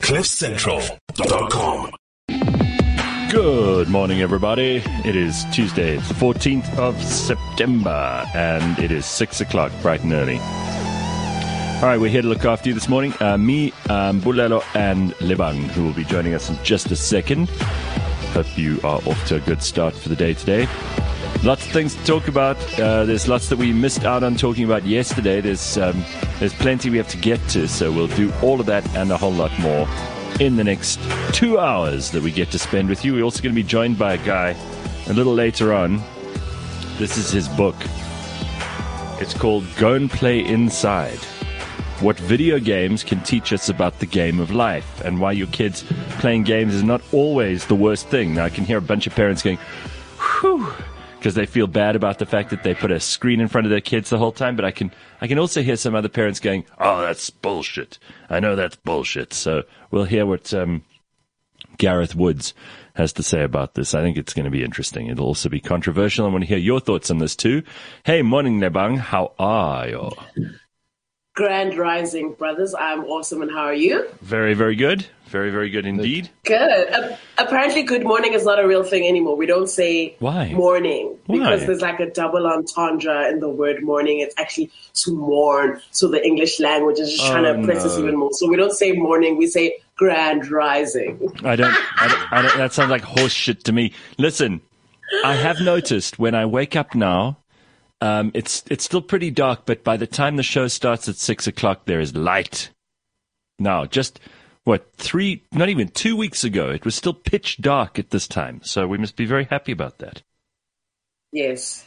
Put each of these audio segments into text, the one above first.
CliffCentral.com. Good morning, everybody. It is Tuesday, it's the 14th of September, and it is 6 o'clock, bright and early. All right, we're here to look after you this morning. Me, Bulelo, and Lebang, who will be joining us in just a second. Hope you are off to a good start for the day today. Lots of things to talk about. There's lots that we missed out on talking about yesterday. There's plenty we have to get to, so we'll do all of that and a whole lot more in the next 2 hours that we get to spend with you. We're also going to be joined by a guy a little later on. This is his book. It's called Go and Play Inside: What Video Games Can Teach Us About the Game of Life, and why your kids playing games is not always the worst thing. Now, I can hear a bunch of parents going, whew, because they feel bad about the fact that they put a screen in front of their kids the whole time. But I can also hear some other parents going, oh, that's bullshit. I know that's bullshit. So we'll hear what Gareth Woods has to say about this. I think it's going to be interesting. It'll also be controversial. I want to hear your thoughts on this too. Hey, morning, Lebang. How are you? Grand Rising, brothers. I'm awesome, and how are you? Very, very good. Very, very good indeed. Good. Apparently, good morning is not a real thing anymore. We don't say morning because there's like a double entendre in the word morning. It's actually to mourn. So the English language is just trying to oppress us even more. So we don't say morning. We say Grand Rising. I don't. That sounds like horse shit to me. Listen, I have noticed when I wake up now, it's still pretty dark, but by the time the show starts at 6 o'clock, there is light. Now, just, not even 2 weeks ago, it was still pitch dark at this time. So we must be very happy about that. Yes.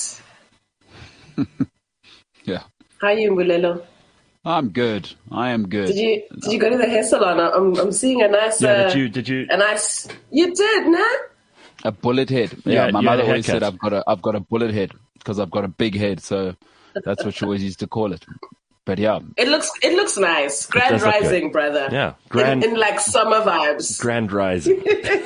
Yeah. How are you, Mbulelo? I'm good. I am good. Did you go to the hair salon? I'm seeing a nice... Yeah, did you? A nice... You did, nah? A bullet head. Yeah, my mother always said I've got a bullet head because I've got a big head, so that's what she always used to call it. But yeah, it looks nice. Grand Rising, brother. Yeah, in like summer vibes. Grand Rising.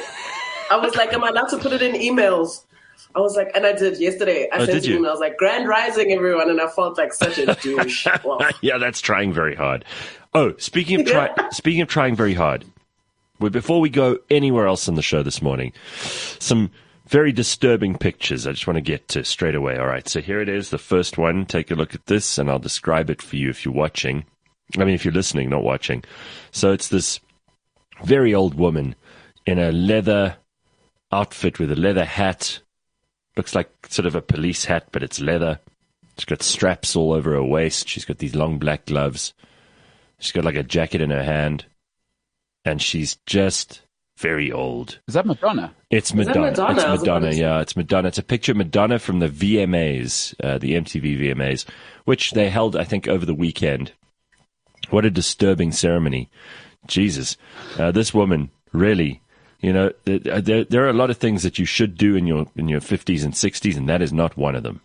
I was like, am I allowed to put it in emails? I was like, and I did yesterday. I sent you an email. I was like, Grand Rising, everyone, and I felt like such a douche. Wow. Yeah, that's trying very hard. Oh, speaking of trying very hard. Before we go anywhere else on the show this morning, some very disturbing pictures I just want to get to straight away. All right, so here it is, the first one. Take a look at this, and I'll describe it for you if you're watching. I mean, if you're listening, not watching. So it's this very old woman in a leather outfit with a leather hat. Looks like sort of a police hat, but it's leather. She's got straps all over her waist. She's got these long black gloves. She's got like a jacket in her hand. And she's just very old. Is that Madonna? It's Madonna. It's Madonna, yeah. It's Madonna. It's a picture of Madonna from the VMAs, the MTV VMAs, which they held, I think, over the weekend. What a disturbing ceremony. Jesus. This woman, really, there are a lot of things that you should do in your 50s and 60s, and that is not one of them.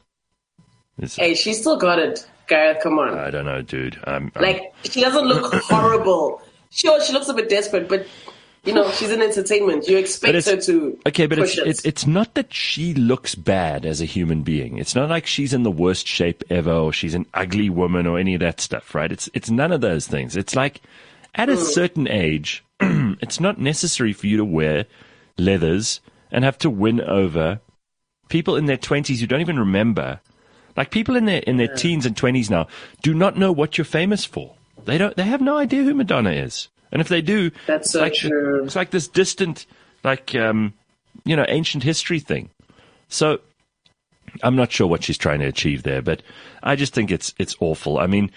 Hey, she still got it. Gareth, come on. I don't know, dude. She doesn't look horrible. Sure, she looks a bit desperate, but, she's in entertainment. You expect her to push it. It's not that she looks bad as a human being. It's not like she's in the worst shape ever or she's an ugly woman or any of that stuff, right? It's none of those things. It's like at a certain age, it's not necessary for you to wear leathers and have to win over people in their 20s who don't even remember. Like people in their teens and 20s now do not know what you're famous for. They have no idea who Madonna is. And if they do, that's so true. It's like this distant, ancient history thing. So I'm not sure what she's trying to achieve there, but I just think it's awful. I mean,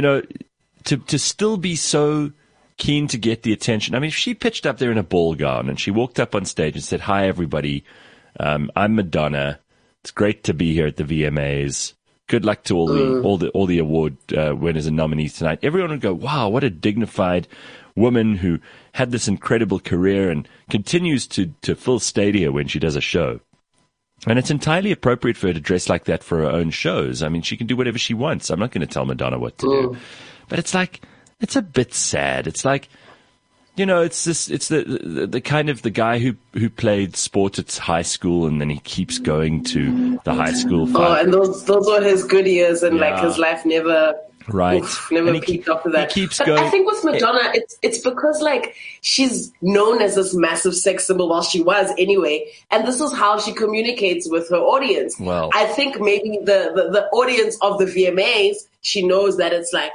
to still be so keen to get the attention. I mean, if she pitched up there in a ball gown and she walked up on stage and said, "Hi, everybody. I'm Madonna. It's great to be here at the VMAs. Good luck to all the award winners and nominees tonight." Everyone would go, "Wow, what a dignified woman who had this incredible career and continues to fill stadia when she does a show." And it's entirely appropriate for her to dress like that for her own shows. I mean, she can do whatever she wants. I'm not going to tell Madonna what to do. But it's like, it's a bit sad. It's like, it's the kind of the guy who played sport at high school and then he keeps going to the high school fight. Oh, and those were his good years and like his life never Right. Oof, never peaked after that. But I think with Madonna, it's because like she's known as this massive sex symbol, while she was anyway, and this is how she communicates with her audience. Well, I think maybe the audience of the VMAs, she knows that it's like,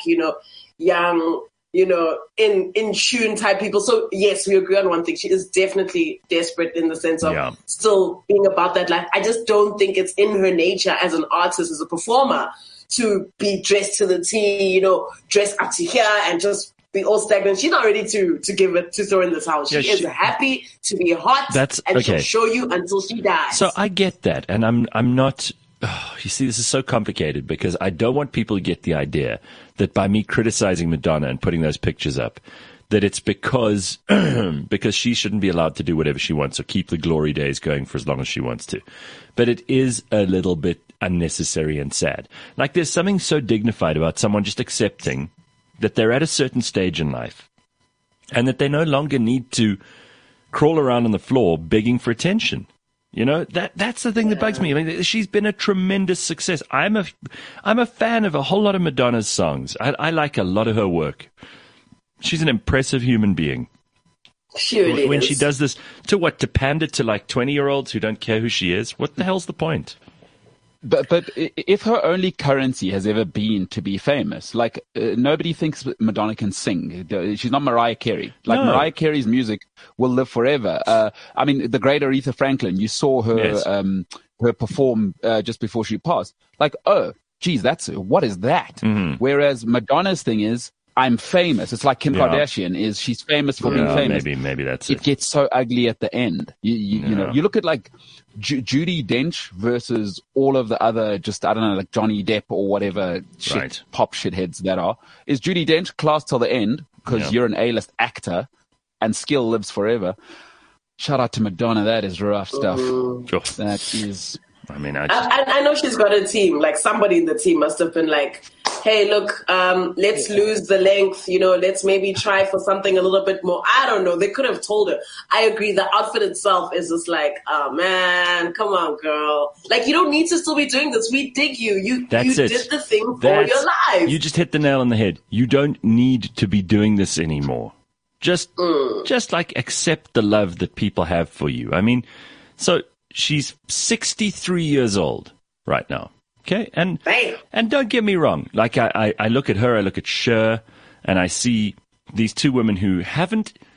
young, in tune type people. So yes, we agree on one thing. She is definitely desperate in the sense of still being about that life. I just don't think it's in her nature as an artist, as a performer, to be dressed to the T, dress up to here and just be all stagnant. She's not ready to give it, to throw in the towel. She is happy to be hot, she'll show you until she dies. So I get that, and I'm not. You see, this is so complicated because I don't want people to get the idea that by me criticizing Madonna and putting those pictures up, that it's because she shouldn't be allowed to do whatever she wants or keep the glory days going for as long as she wants to. But it is a little bit unnecessary and sad. Like there's something so dignified about someone just accepting that they're at a certain stage in life and that they no longer need to crawl around on the floor begging for attention. That's the thing that bugs me. I mean, she's been a tremendous success. I'm a fan of a whole lot of Madonna's songs. I like a lot of her work. She's an impressive human being. She really when is. she does this, to pander to like 20-year-olds who don't care who she is, what the hell's the point? But if her only currency has ever been to be famous, like nobody thinks Madonna can sing. She's not Mariah Carey. Like Mariah Carey's music will live forever. I mean, the great Aretha Franklin, you saw her her perform just before she passed. Like, oh, geez, what is that? Mm-hmm. Whereas Madonna's thing is, I'm famous. It's like Kim Kardashian is. She's famous for being famous. Maybe that's it. It gets so ugly at the end. You look at like Judi Dench versus all of the other, just, I don't know, like Johnny Depp or whatever pop shitheads that are. Is Judi Dench class till the end because you're an A-list actor and skill lives forever? Shout out to Madonna. That is rough stuff. That is. I mean, I know she's got a team. Like somebody in the team must have been like, hey, look, let's lose the length, let's maybe try for something a little bit more. I don't know. They could have told her. I agree. The outfit itself is just like, oh man, come on, girl. Like, you don't need to still be doing this. We dig you. You did the thing for your life. You just hit the nail on the head. You don't need to be doing this anymore. Just like accept the love that people have for you. I mean, so she's 63 years old right now. Okay, and don't get me wrong. Like I look at her, I look at Cher, and I see these two women who have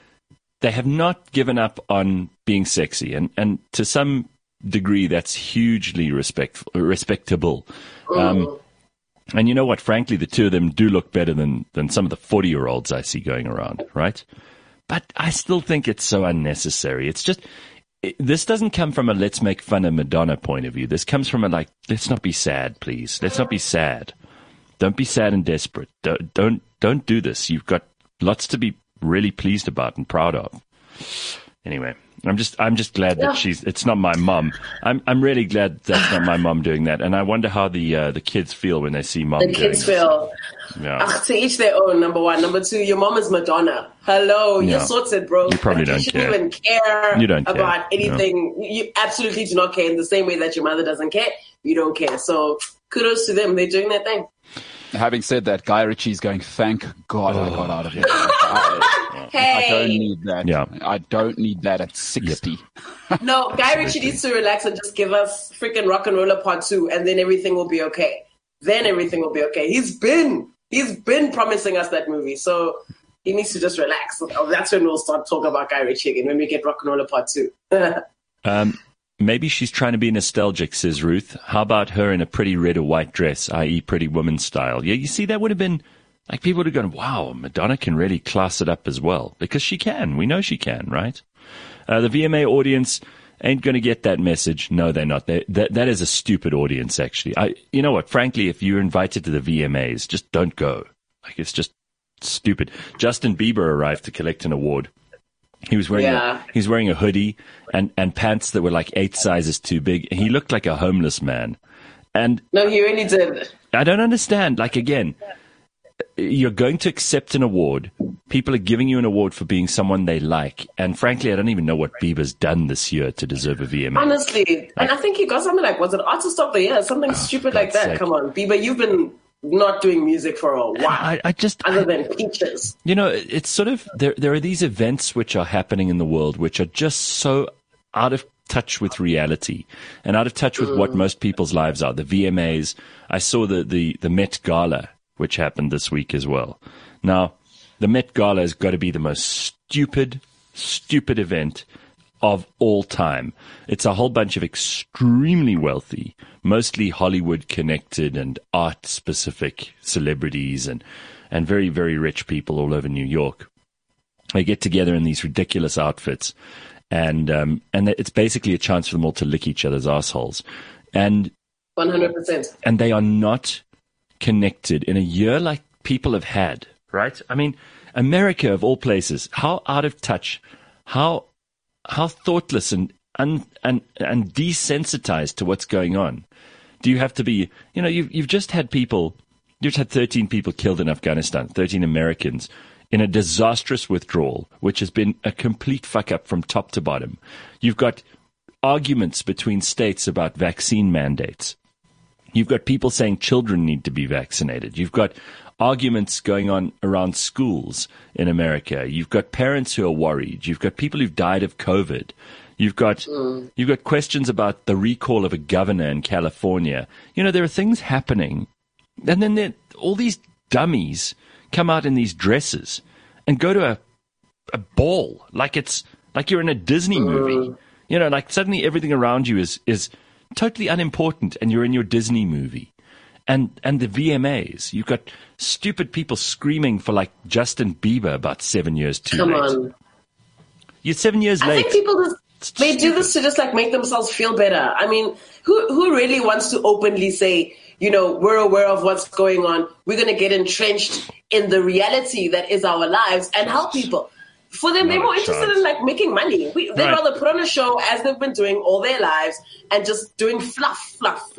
not given up on being sexy, and to some degree, that's hugely respectable. And you know what? Frankly, the two of them do look better than some of the 40-year-olds I see going around, right? But I still think it's so unnecessary. It's just. This doesn't come from a let's make fun of Madonna point of view. This comes from a like, let's not be sad, please. Let's not be sad. Don't be sad and desperate. Don't do this. You've got lots to be really pleased about and proud of. Anyway, I'm just glad that it's not my mom. I'm really glad that's not my mom doing that. And I wonder how the kids feel when they see mom doing it. The kids feel. Yeah. To each their own, number one. Number two, your mom is Madonna. Hello, you're sorted, bro. You probably don't care. You shouldn't even care you don't about care. anything. No. You absolutely do not care in the same way that your mother doesn't care. You don't care. So kudos to them. They're doing their thing. Having said that, Guy Ritchie's going, thank God I got out of here. Hey. I don't need that. Yeah. I don't need that at 60. Yep. No, Guy Ritchie needs to relax and just give us freaking Rock and Roller Part 2, and then everything will be okay. He's been promising us that movie, so he needs to just relax. That's when we'll start talking about Guy Ritchie again, when we get Rock and Roller Part 2. Maybe she's trying to be nostalgic, says Ruth. How about her in a pretty red or white dress, i.e. Pretty Woman style? Yeah, you see, that would have been, like, people would have gone, wow, Madonna can really class it up as well. Because she can. We know she can, right? The VMA audience ain't going to get that message. No, they're not. That is a stupid audience, actually. You know what? Frankly, if you're invited to the VMAs, just don't go. Like, it's just stupid. Justin Bieber arrived to collect an award. He was wearing a hoodie and pants that were like 8 sizes too big. He looked like a homeless man. And no, he really did. I don't understand. Like, again, you're going to accept an award. People are giving you an award for being someone they like. And frankly, I don't even know what Bieber's done this year to deserve a VMA. Honestly. And I think he got something like, was it Artist of the Year? Something stupid like that. Come on, Bieber, you've been not doing music for a while. Other than Peaches. It's sort of, there are these events which are happening in the world which are just so out of touch with reality and out of touch with what most people's lives are. The VMAs, I saw the Met Gala, which happened this week as well. Now, the Met Gala has got to be the most stupid event of all time. It's a whole bunch of extremely wealthy, mostly Hollywood connected and art specific celebrities and very, very rich people all over New York. They get together in these ridiculous outfits and it's basically a chance for them all to lick each other's assholes. And 100%. And they are not connected in a year like people have had, right? I mean, America of all places, how out of touch, how thoughtless and desensitized to what's going on. Do you have to be, you've just had 13 people killed in Afghanistan, 13 Americans in a disastrous withdrawal, which has been a complete fuck up from top to bottom. You've got arguments between states about vaccine mandates. You've got people saying children need to be vaccinated. You've got arguments going on around schools in America. You've got parents who are worried. You've got people who've died of COVID. You've got questions about the recall of a governor in California. There are things happening. And then all these dummies come out in these dresses and go to a ball like you're in a Disney movie. Like suddenly everything around you is totally unimportant and you're in your Disney movie. And the VMAs, you've got stupid people screaming for like Justin Bieber about 7 years too late. Come on. You're 7 years late. I think people they do this to just like make themselves feel better. I mean, who really wants to openly say, we're aware of what's going on. We're going to get entrenched in the reality that is our lives and help people. For them, they're more interested in like making money. They'd rather put on a show as they've been doing all their lives and just doing fluff.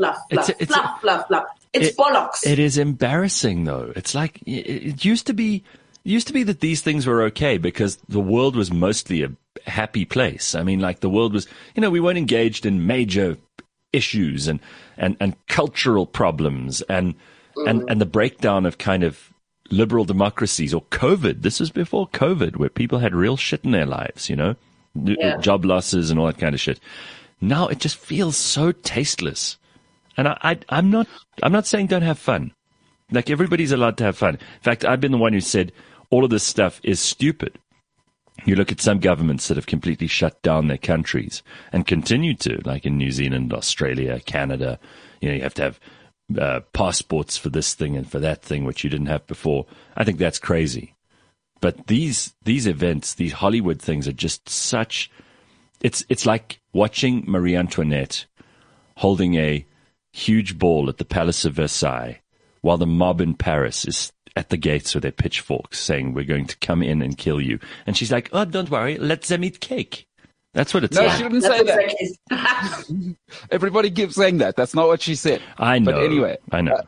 It's bollocks. It is embarrassing, though. It's like it used to be that these things were okay because the world was mostly a happy place. I mean, like the world was, we weren't engaged in major issues and cultural problems and the breakdown of kind of liberal democracies or COVID. This was before COVID, where people had real shit in their lives, job losses and all that kind of shit. Now it just feels so tasteless. And I'm not saying don't have fun. Like everybody's allowed to have fun. In fact, I've been the one who said all of this stuff is stupid. You look at some governments that have completely shut down their countries and continue to, like in New Zealand, Australia, Canada. You have to have passports for this thing and for that thing, which you didn't have before. I think that's crazy. But these events, these Hollywood things are just such. It's like watching Marie Antoinette holding a huge ball at the Palace of Versailles while the mob in Paris is at the gates with their pitchforks saying, we're going to come in and kill you. And she's like, oh, don't worry, let them eat cake. That's what it's like. No, she didn't say that. Everybody keeps saying that. That's not what she said. I know. But anyway. I know.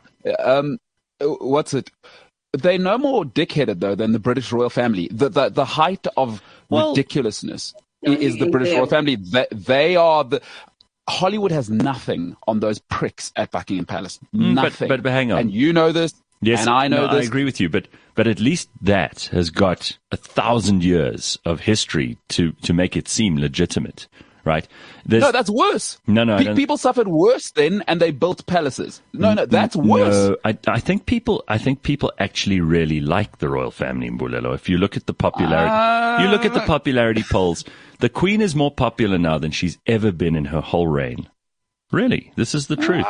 What's it? They're no more dickheaded, though, than the British royal family. The height of ridiculousness is the British royal family. They are the... Hollywood has nothing on those pricks at Buckingham Palace. Nothing. But hang on. And you know this. Yes, and I know this. I agree with you, but at least that has got 1,000 years of history to make it seem legitimate, right? No, that's worse. No. People suffered worse then, and they built palaces. No, that's worse. No, I think people actually really like the royal family in Mbulelo. If you look at the popularity polls, the Queen is more popular now than she's ever been in her whole reign. Really, this is the truth.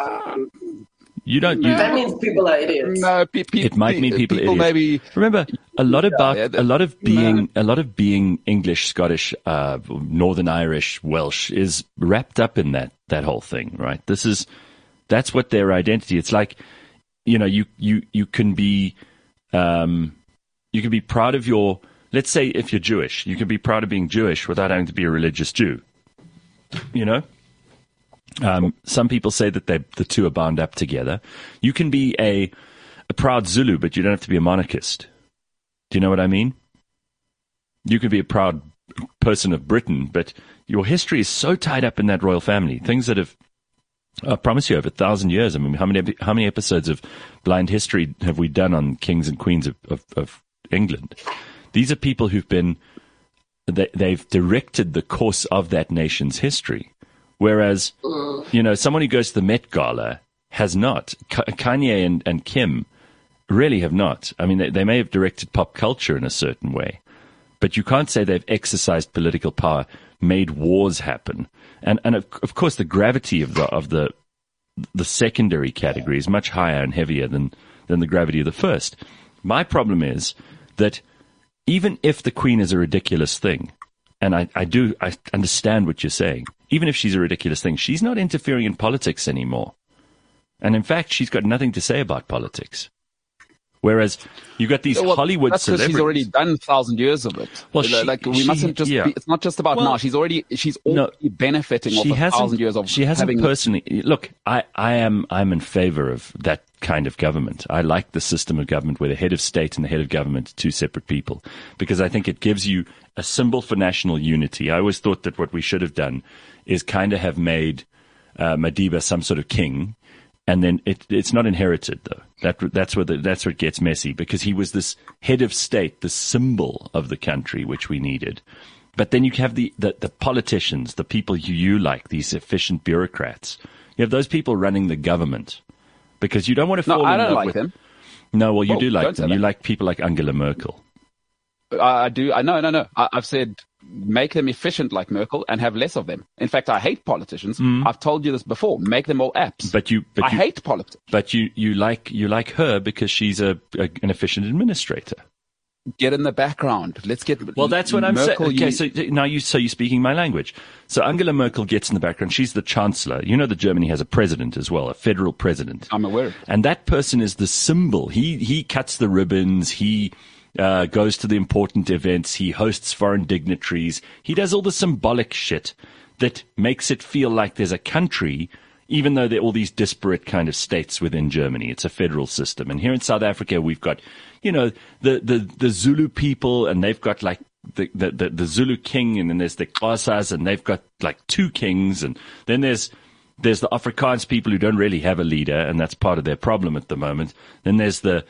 That means people are idiots. No, it might mean people are idiots. Maybe remember a lot of being English, Scottish, Northern Irish, Welsh is wrapped up in that whole thing, right? That's what their identity. It's like, you can be proud of your. Let's say if you're Jewish, you can be proud of being Jewish without having to be a religious Jew. Some people say that the two are bound up together. You can be a proud Zulu, but you don't have to be a monarchist. Do you know what I mean? You can be a proud person of Britain, but your history is so tied up in that royal family. Things that have I promise you, over 1,000 years. I mean, how many episodes of Blind History have we done on kings and queens of England? These are people who've been, they've directed the course of that nation's history. Whereas, someone who goes to the Met Gala has not. Kanye and Kim really have not. I mean, they may have directed pop culture in a certain way, but you can't say they've exercised political power, made wars happen. And of course, the gravity of the secondary category is much higher and heavier than the gravity of the first. My problem is that even if the Queen is a ridiculous thing, and I understand what you're saying, even if she's a ridiculous thing, she's not interfering in politics anymore. And in fact, she's got nothing to say about politics. Whereas you've got these Hollywood celebrities. She's already done 1,000 years of it. Well, mustn't just. Yeah. It's not just about now. She's already benefiting off 1,000 years of. She hasn't personally. Look, I'm in favor of that kind of government. I like the system of government where the head of state and the head of government are two separate people, because I think it gives you a symbol for national unity. I always thought that what we should have done is kind of have made Madiba some sort of king. And then it's not inherited, though. That's where it gets messy, because he was this head of state, the symbol of the country, which we needed. But then you have the politicians, the people you like, these efficient bureaucrats. You have those people running the government, because you don't want to fall in love with. No, I don't like them. No, well, you do like them. You like people like Angela Merkel. I do. No. I've said make them efficient like Merkel and have less of them. In fact, I hate politicians. I've told you this before. Make them all apps. I hate politics. But you like her because she's an efficient administrator. Get in the background. Let's get. Well, that's what I'm saying. Okay, so now you're speaking my language. So Angela Merkel gets in the background. She's the chancellor. You know that Germany has a president as well, a federal president. I'm aware. And that person is the symbol. He cuts the ribbons. He goes to the important events. He hosts foreign dignitaries. He does all the symbolic shit that makes it feel like there's a country, even though there are all these disparate kind of states within Germany. It's a federal system. And here in South Africa, we've got, the Zulu people, and they've got like the Zulu king, and then there's the Xhosas, and they've got like two kings. And then there's the Afrikaans people who don't really have a leader, and that's part of their problem at the moment. Then there's the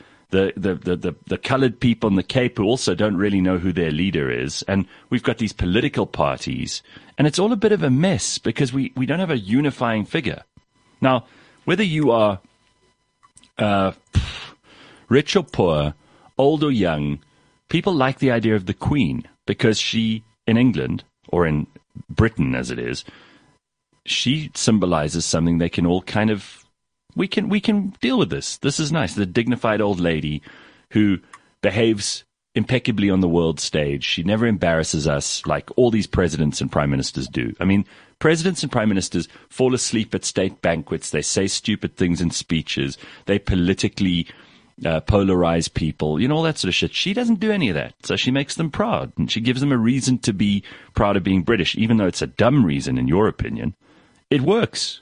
colored people in the Cape who also don't really know who their leader is. And we've got these political parties, and it's all a bit of a mess because we don't have a unifying figure. Now, whether you are rich or poor, old or young, people like the idea of the Queen because she, in England, or in Britain as it is, she symbolizes something they can all kind of, we can deal with this. This is nice. The dignified old lady who behaves impeccably on the world stage. She never embarrasses us like all these presidents and prime ministers do. I mean, presidents and prime ministers fall asleep at state banquets. They say stupid things in speeches. They politically polarize people, all that sort of shit. She doesn't do any of that. So she makes them proud, and she gives them a reason to be proud of being British, even though it's a dumb reason in your opinion. It works.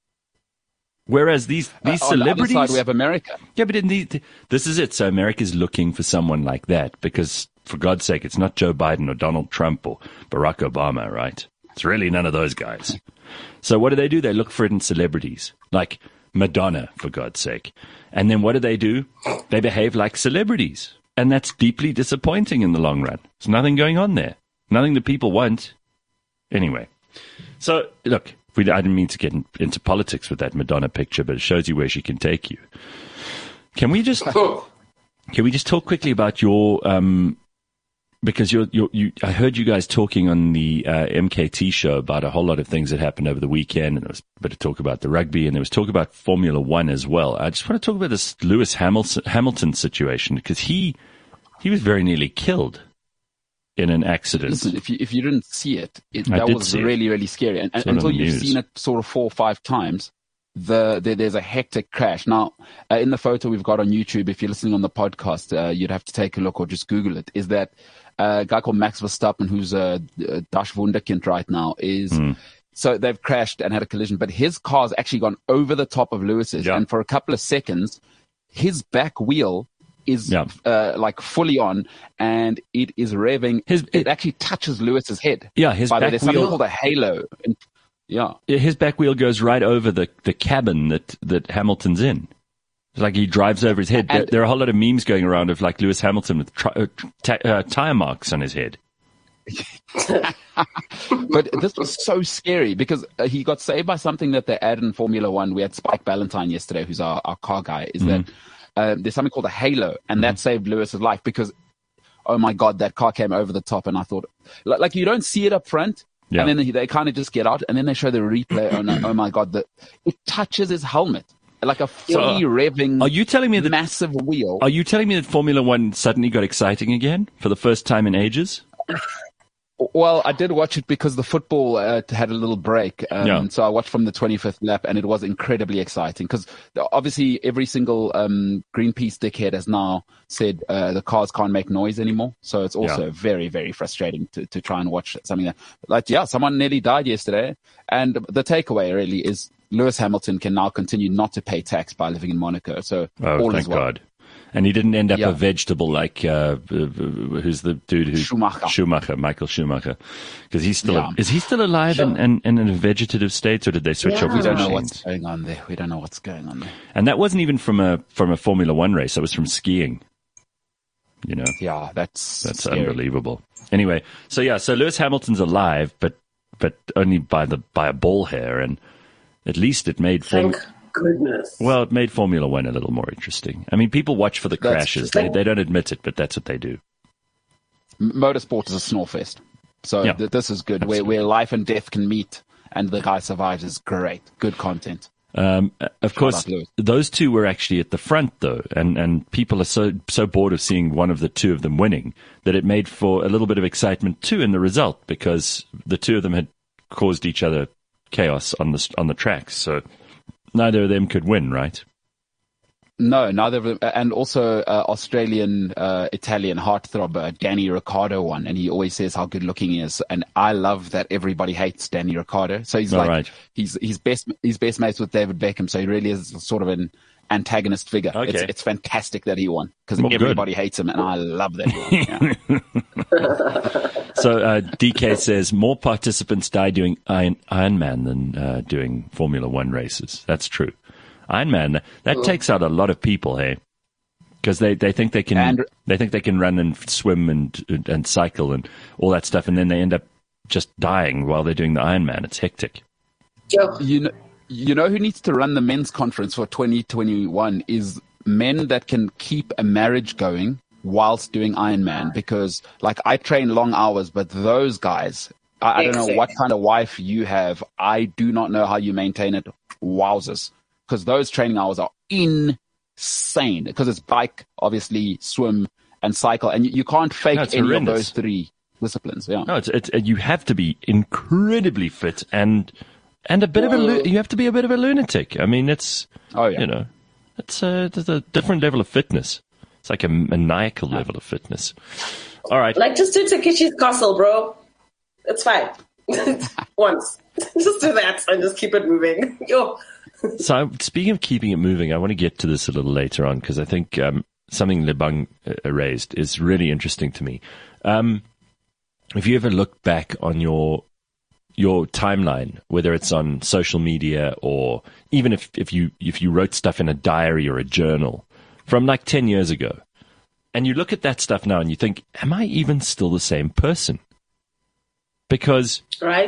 Whereas these celebrities, on the other side, we have America. Yeah, but this is it. So America's looking for someone like that because, for God's sake, it's not Joe Biden or Donald Trump or Barack Obama, right? It's really none of those guys. So what do? They look for it in celebrities, like Madonna, for God's sake. And then what do? They behave like celebrities. And that's deeply disappointing in the long run. There's nothing going on there. Nothing that people want. Anyway. So, look, I didn't mean to get into politics with that Madonna picture, but it shows you where she can take you. Can we just talk quickly about your because I heard you guys talking on the MKT show about a whole lot of things that happened over the weekend, and there was a bit of talk about the rugby, and there was talk about Formula One as well. I just want to talk about this Lewis Hamilton situation because he was very nearly killed in an accident. Listen, if you didn't see it, that was really, really scary. And until you've seen it sort of 4 or 5 times, there's a hectic crash. Now, in the photo we've got on YouTube, if you're listening on the podcast, you'd have to take a look or just Google it, is that a guy called Max Verstappen, who's a Dutch wunderkind right now, so they've crashed and had a collision, but his car's actually gone over the top of Lewis's. Yeah. And for a couple of seconds, his back wheel is like fully on, and it is revving. It actually touches Lewis's head. Yeah, his back wheel. There's something called a halo. Yeah. His back wheel goes right over the cabin that Hamilton's in. It's like he drives over his head. There are a whole lot of memes going around of like Lewis Hamilton with tire marks on his head. But this was so scary because he got saved by something that they add in Formula One. We had Spike Ballantyne yesterday, who's our car guy, is that there's something called a halo, and that saved Lewis's life because, oh my God, that car came over the top. And I thought, like you don't see it up front. Yeah. And then they kind of just get out, and then they show the replay. Oh my God, it touches his helmet. Like a fully revving are you telling me massive wheel. Are you telling me that Formula One suddenly got exciting again for the first time in ages? Well, I did watch it because the football had a little break. So I watched from the 25th lap, and it was incredibly exciting because obviously every single Greenpeace dickhead has now said the cars can't make noise anymore. So it's also very, very frustrating to try and watch something someone nearly died yesterday. And the takeaway really is Lewis Hamilton can now continue not to pay tax by living in Monaco. So all is well. God. And he didn't end up a vegetable like who's the dude who Michael Schumacher, because he's still is he still alive and in a vegetative state, or did they switch off his machines? We don't know what's going on there. We don't know what's going on there. And that wasn't even from a Formula One race. That was from skiing. You know. Yeah, that's unbelievable. Anyway, so Lewis Hamilton's alive, but only by a ball hair, and at least it made goodness. Well, it made Formula One a little more interesting. I mean, people watch for the crashes. They don't admit it, but that's what they do. Motorsport is a snore fest. So this is good. Where life and death can meet and the guy survives is great. Good content. Of course, those two were actually at the front, though, and people are so bored of seeing one of the two of them winning that it made for a little bit of excitement, too, in the result, because the two of them had caused each other chaos on the tracks. So neither of them could win, right? No, neither of them. And also Australian, Italian heartthrob, Danny Ricciardo won, and he always says how good looking he is. And I love that everybody hates Danny Ricciardo. So he's he's best mates with David Beckham. So he really is sort of an antagonist figure. Okay. It's fantastic that he won because everybody hates him, and I love that he won. So DK says more participants die doing Ironman than doing Formula One races. That's true. Ironman, that takes out a lot of people, hey, because they think they can run and swim and cycle and all that stuff, and then they end up just dying while they're doing the Ironman. It's hectic. Yeah. You know who needs to run the men's conference for 2021 is men that can keep a marriage going whilst doing Ironman, because like I train long hours, but those guys, I don't know what kind of wife you have. I do not know how you maintain it. Wowzers. Because those training hours are insane. Because it's bike, obviously, swim, and cycle. And you can't fake any of those three disciplines. Yeah. No, you have to be incredibly fit and a bit of you have to be a bit of a lunatic. I mean, it's it's a different level of fitness. It's like a maniacal level of fitness. All right. Like, just do Takeshi's Castle, bro. It's fine. Once. Just do that and just keep it moving. Yo. So, speaking of keeping it moving, I want to get to this a little later on because I think something Lebang raised is really interesting to me. If you ever look back on your timeline, whether it's on social media or even if you wrote stuff in a diary or a journal from like 10 years ago, and you look at that stuff now and you think, am I even still the same person? Because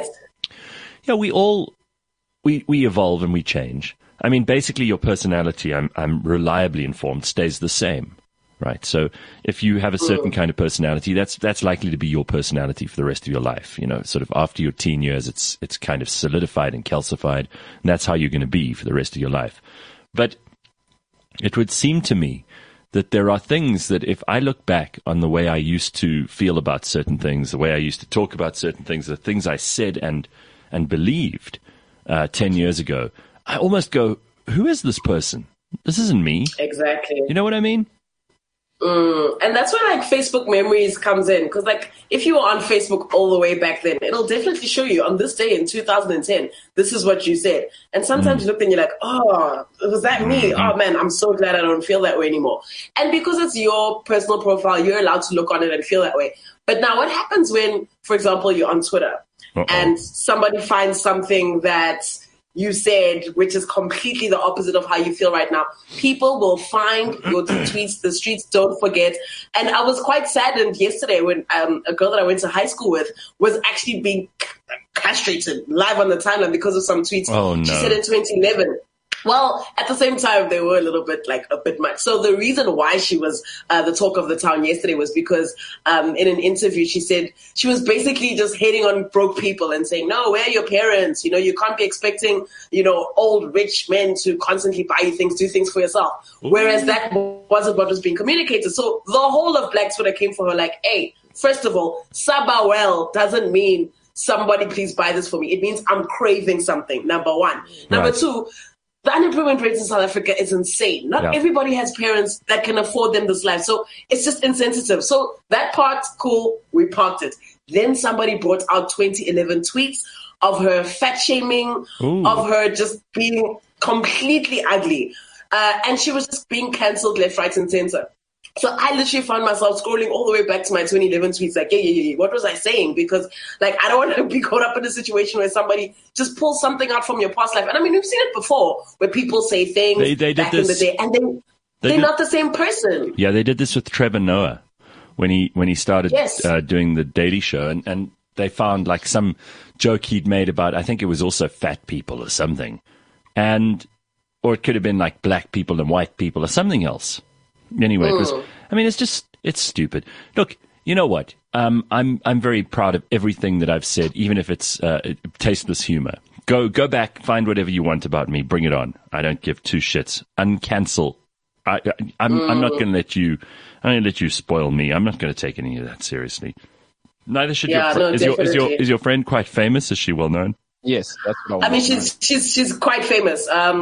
we evolve and we change. I mean, basically your personality, I'm reliably informed, stays the same, right? So if you have a certain kind of personality, that's likely to be your personality for the rest of your life. You know, sort of after your teen years, it's kind of solidified and calcified, and that's how you're going to be for the rest of your life. But it would seem to me that there are things that if I look back on the way I used to feel about certain things, the way I used to talk about certain things, the things I said and believed 10 years ago, I almost go, who is this person? This isn't me. Exactly. You know what I mean? And that's where like Facebook memories comes in, because like if you were on Facebook all the way back then, it'll definitely show you on this day in 2010 this is what you said, and sometimes you look and you're like, oh, was that me? Oh man, I'm so glad I don't feel that way anymore. And because it's your personal profile, you're allowed to look on it and feel that way. But now what happens when, for example, you're on Twitter and somebody finds something that you said, which is completely the opposite of how you feel right now, people will find your tweets. The streets don't forget. And I was quite saddened yesterday when a girl that I went to high school with was actually being castrated live on the timeline because of some tweets she said in 2011. Well, at the same time, they were a bit much. So the reason why she was the talk of the town yesterday was because in an interview, she said she was basically just hating on broke people and saying, no, where are your parents? You know, you can't be expecting, old rich men to constantly buy you things, do things for yourself. Ooh. Whereas that wasn't what was being communicated. So the whole of Black Twitter came for her like, hey, first of all, Saba well doesn't mean somebody please buy this for me. It means I'm craving something, number one. Number two, the unemployment rate in South Africa is insane. Not everybody has parents that can afford them this life. So it's just insensitive. So that part, cool, we parked it. Then somebody brought out 2011 tweets of her fat shaming, of her just being completely ugly. And she was just being cancelled left, right, and center. So I literally found myself scrolling all the way back to my 2011 tweets like, yeah, what was I saying? Because, I don't want to be caught up in a situation where somebody just pulls something out from your past life. And I mean, we've seen it before where people say things they back in the day and they're not the same person. Yeah, they did this with Trevor Noah when he started doing the Daily Show. And they found some joke he'd made about, I think it was also fat people or something. Or it could have been black people and white people or something else. Anyway, it's stupid. Look, you know what? I'm very proud of everything that I've said, even if it's tasteless humor. Go back, find whatever you want about me, bring it on. I don't give two shits. Uncancel. I'm not going to let you. I'm going to let you spoil me. I'm not going to take any of that seriously. Neither should your friend. Is your friend quite famous? Is she well known? Yes, that's what I mean, she's quite famous.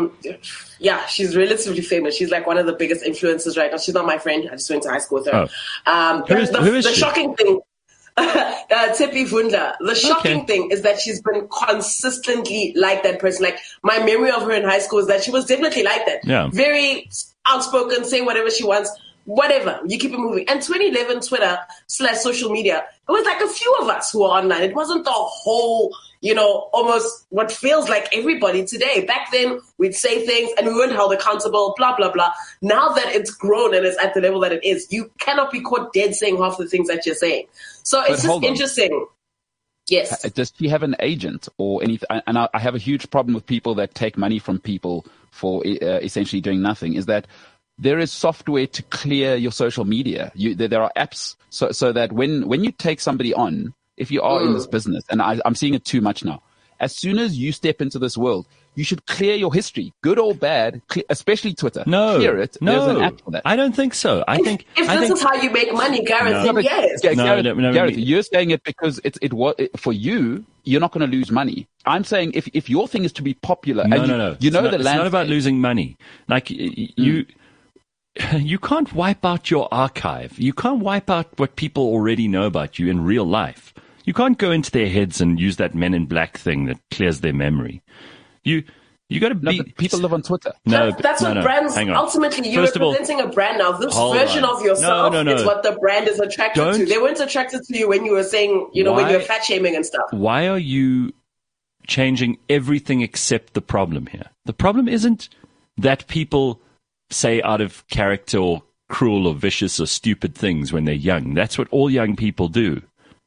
She's relatively famous. She's one of the biggest influencers right now. She's not my friend. I just went to high school with her. Who is the she? Shocking thing, Tshepi Vundla. The shocking thing is that she's been consistently like that person. My memory of her in high school is that she was definitely like that. Yeah. Very outspoken, saying whatever she wants. Whatever, you keep it moving. And 2011 Twitter / social media, it was a few of us who were online. It wasn't the whole, almost what feels like everybody today. Back then, we'd say things and we weren't held accountable, blah, blah, blah. Now that it's grown and it's at the level that it is, you cannot be caught dead saying half the things that you're saying. So it's just interesting. Yes. Does she have an agent or anything? And I have a huge problem with people that take money from people for essentially doing nothing, is that there is software to clear your social media. There are apps so that when you take somebody on, if you are in this business, and I'm seeing it too much now, as soon as you step into this world, you should clear your history, good or bad, especially Twitter. Clear it. No, there's an app for that. I don't think so. I think this is how you make money, Gareth, then yes. Gareth, you're saying it because for you, you're not going to lose money. I'm saying if your thing is to be popular, no. You know it's not about losing money. You can't wipe out your archive. You can't wipe out what people already know about you in real life. You can't go into their heads and use that Men in Black thing that clears their memory. You got to be. People live on Twitter. That's what brands. Ultimately, you're representing a brand now. This version of yourself is what the brand is attracted to. They weren't attracted to you when you were saying, when you were fat shaming and stuff. Why are you changing everything except the problem here? The problem isn't that people say out of character or cruel or vicious or stupid things when they're young. That's what all young people do.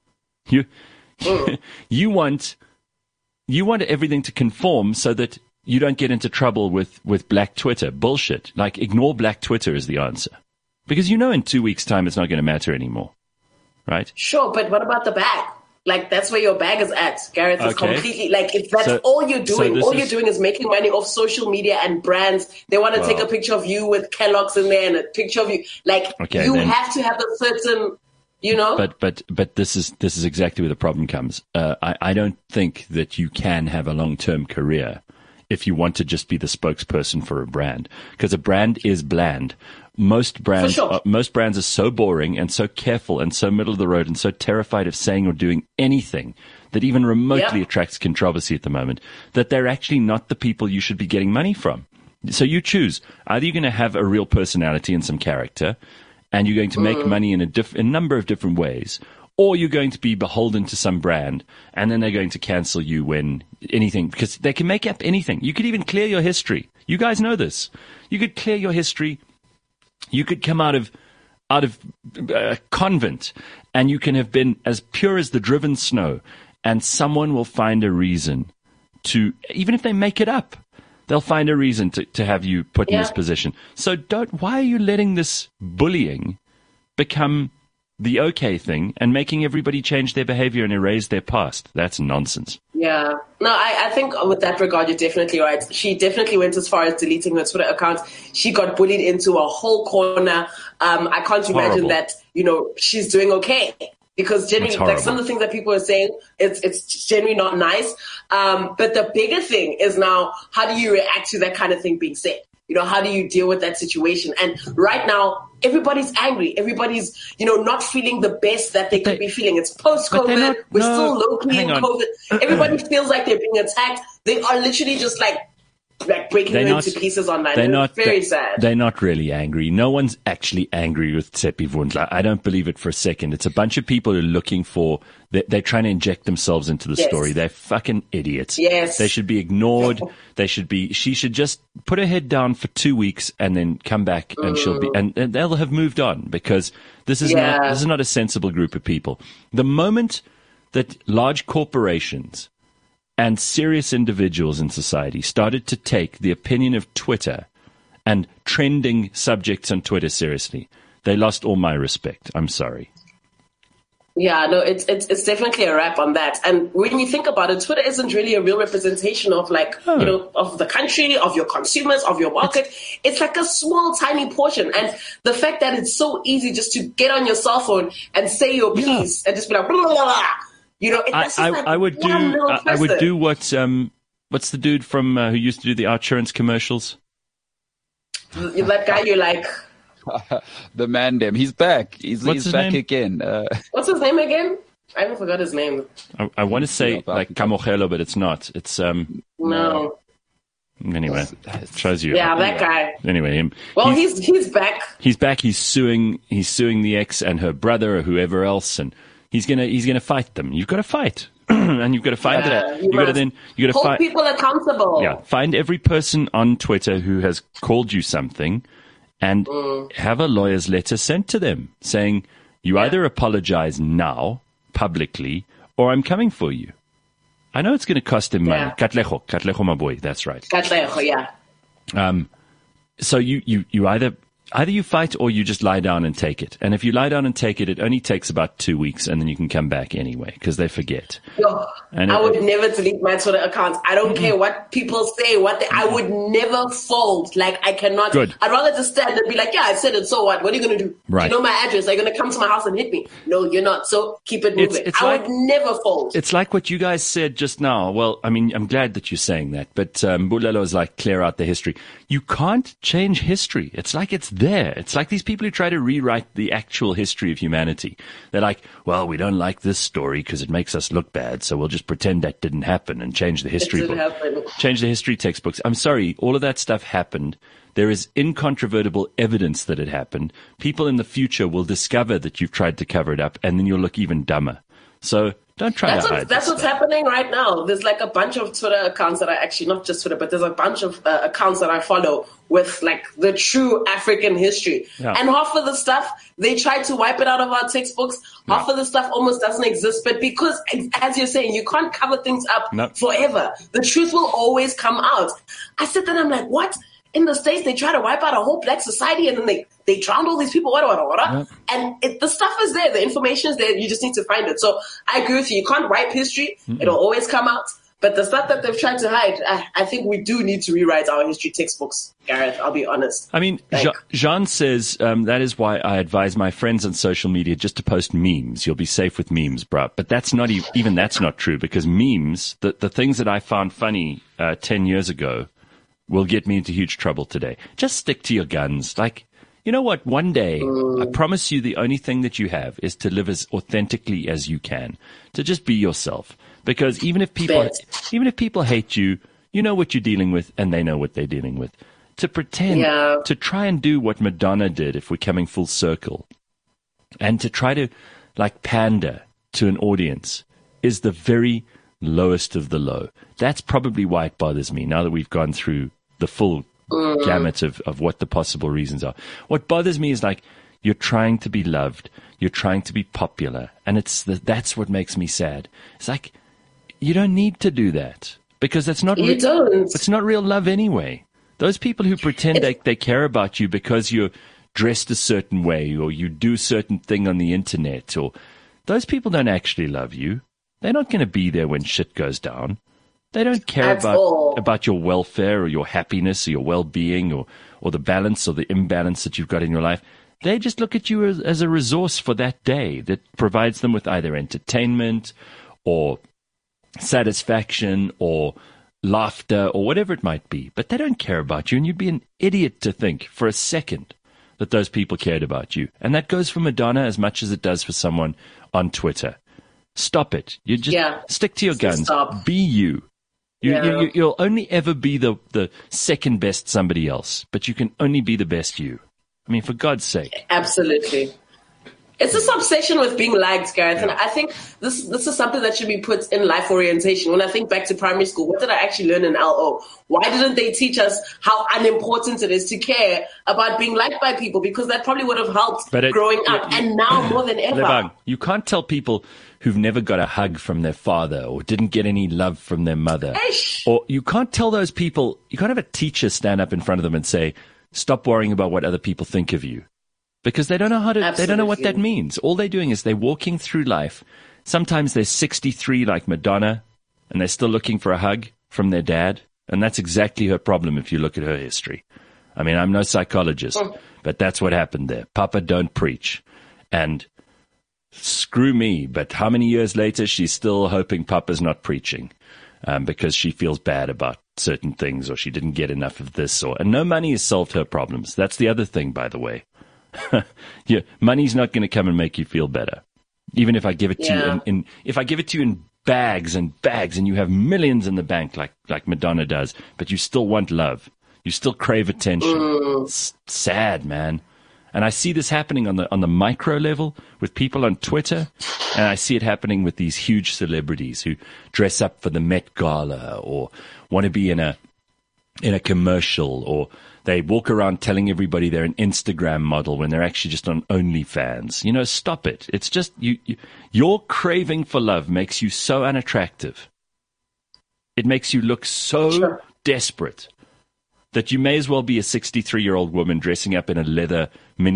You want everything to conform so that you don't get into trouble with Black Twitter. Bullshit. Ignore Black Twitter is the answer. Because in 2 weeks' time it's not going to matter anymore. Right? Sure, but what about the bag? That's where your bag is at, Gareth. It's completely if that's all you're doing, you're doing is making money off social media and brands. They want to take a picture of you with Kellogg's in there and a picture of you. Have to have a certain, But this is exactly where the problem comes. I don't think that you can have a long-term career if you want to just be the spokesperson for a brand, because a brand is bland. Most brands are so boring and so careful and so middle of the road and so terrified of saying or doing anything that even remotely attracts controversy at the moment, that they're actually not the people you should be getting money from. So you choose. Either you're going to have a real personality and some character, and you're going to make money in a number of different ways, or you're going to be beholden to some brand, and then they're going to cancel you when anything, because they can make up anything. You could even clear your history. You guys know this. You could clear your history. You could come out of a convent, and you can have been as pure as the driven snow, and someone will find a reason to, even if they make it up, they'll find a reason to have you put in this position. So why are you letting this bullying become the okay thing and making everybody change their behavior and erase their past? That's nonsense. Yeah. No, I think with that regard, you're definitely right. She definitely went as far as deleting her Twitter account. She got bullied into a whole corner. I can't imagine that, she's doing okay. Because generally, like some of the things that people are saying, it's generally not nice. But the bigger thing is now, how do you react to that kind of thing being said? How do you deal with that situation? And right now, everybody's angry. Everybody's, not feeling the best that they could be feeling. It's post-COVID. We're still locally in COVID. Everybody feels like they're being attacked. They are literally just like breaking into pieces online. It's very sad. They're not really angry. No one's actually angry with Tshepi Vundla. I don't believe it for a second. It's a bunch of people who are looking for, they're trying to inject themselves into the story. They're fucking idiots. Yes. They should be ignored. She should just put her head down for 2 weeks and then come back, and she'll be, and they'll have moved on, because this is not a sensible group of people. The moment that large corporations and serious individuals in society started to take the opinion of Twitter and trending subjects on Twitter seriously, they lost all my respect. I'm sorry. Yeah, no, it's definitely a wrap on that. And when you think about it, Twitter isn't really a real representation of of the country, of your consumers, of your market. It's like a small, tiny portion. And the fact that it's so easy just to get on your cell phone and say your piece and just be like, blah, blah, blah, blah. I would do what's the dude from who used to do the Outsurance commercials? That guy you like. The man dem. He's back. He's back again. What's his name again? I even forgot his name. I want to say like Kamogelo, but it's not. It's no. Anyway, it shows you. Yeah, that guy. Anyway, him. Well, he's back. He's back. He's suing the ex and her brother or whoever else, and he's gonna fight them. You've got to fight, and you've got to find it. You got to hold people accountable. Yeah, find every person on Twitter who has called you something, and have a lawyer's letter sent to them saying you either apologize now publicly or I'm coming for you. I know it's going to cost him money. Katlego, my boy. That's right. Katlego, yeah. So you either you fight or you just lie down and take it. And if you lie down and take it, it only takes about 2 weeks, and then you can come back anyway because they forget. I would never delete my Twitter account. I don't care what people say. I would never fold. Like, I cannot. Good. I'd rather just stand and be like, yeah, I said it. So what? What are you going to do? Right. You know my address. Are you going to come to my house and hit me? No, you're not. So keep it moving. I would never fold. It's like what you guys said just now. Well, I mean, I'm glad that you're saying that, but Bulelo is like, clear out the history. You can't change history. It's like it's there. It's like these people who try to rewrite the actual history of humanity. They're like, well, we don't like this story because it makes us look bad, so we'll just pretend that didn't happen and change the history book. Change the history textbooks. I'm sorry, all of that stuff happened. There is incontrovertible evidence that it happened. People in the future will discover that you've tried to cover it up, and then you'll look even dumber. So don't try to hide. That's what's happening right now. There's like a bunch of Twitter accounts that are actually not just Twitter, but there's a bunch of accounts that I follow with like the true African history. Yeah. And half of the stuff, they try to wipe it out of our textbooks. Yeah. Half of the stuff almost doesn't exist. But because, as you're saying, you can't cover things up forever. The truth will always come out. I sit there and I'm like, what? In the States, they try to wipe out a whole black society, and then they drowned all these people, Yep. And the stuff is there. The information is there. You just need to find it. So I agree with you. You can't write history. Mm-mm. It'll always come out. But the stuff that they've tried to hide, I think we do need to rewrite our history textbooks, Gareth. I'll be honest. I mean, Jean says, that is why I advise my friends on social media just to post memes. You'll be safe with memes, bruh. But that's not even that's not true, because memes, the things that I found funny 10 years ago, will get me into huge trouble today. Just stick to your guns. Like, you know what? One day, I promise you, the only thing that you have is to live as authentically as you can. To just be yourself. Because even if people hate you, you know what you're dealing with, and they know what they're dealing with. To pretend, to try and do what Madonna did, if we're coming full circle, and to try to like pander to an audience is the very lowest of the low. That's probably why it bothers me now that we've gone through the full gamut of what the possible reasons are. What bothers me is like, you're trying to be loved, you're trying to be popular, and that's what makes me sad. It's like, you don't need to do that, because that's not it's not real love anyway. Those people who pretend they care about you because you're dressed a certain way or you do a certain thing on the internet, or those people don't actually love you. They're not going to be there when shit goes down. They don't care about your welfare or your happiness or your well-being or the balance or the imbalance that you've got in your life. They just look at you as a resource for that day that provides them with either entertainment or satisfaction or laughter or whatever it might be. But they don't care about you, and you'd be an idiot to think for a second that those people cared about you. And that goes for Madonna as much as it does for someone on Twitter. Stop it. You just stick to your guns. Stop. Be you. You'll only ever be the second best somebody else, but you can only be the best you. I mean, for God's sake. Absolutely. It's this obsession with being liked, Gareth. Yeah. And I think this is something that should be put in life orientation. When I think back to primary school, what did I actually learn in LO? Why didn't they teach us how unimportant it is to care about being liked by people? Because that probably would have helped growing up. And now more than ever. Lebang, you can't tell people who've never got a hug from their father or didn't get any love from their mother. Or you can't tell those people, you can't have a teacher stand up in front of them and say, stop worrying about what other people think of you. Because they don't know they don't know what that means. All they're doing is they're walking through life. Sometimes they're 63 like Madonna, and they're still looking for a hug from their dad. And that's exactly her problem if you look at her history. I mean, I'm no psychologist, but that's what happened there. Papa don't preach. And screw me, but how many years later she's still hoping Papa's not preaching because she feels bad about certain things, or she didn't get enough of this. And no money has solved her problems. That's the other thing, by the way. Yeah, money's not going to come and make you feel better. Even if I give it to you if I give it to you in bags and bags, and you have millions in the bank like Madonna does, but you still want love, you still crave attention. It's sad, man. And I see this happening on the micro level with people on Twitter, and I see it happening with these huge celebrities who dress up for the Met Gala or want to be in a commercial, or they walk around telling everybody they're an Instagram model when they're actually just on OnlyFans. You know, stop it. It's just your craving for love makes you so unattractive. It makes you look so desperate that you may as well be a 63-year-old woman dressing up in a leather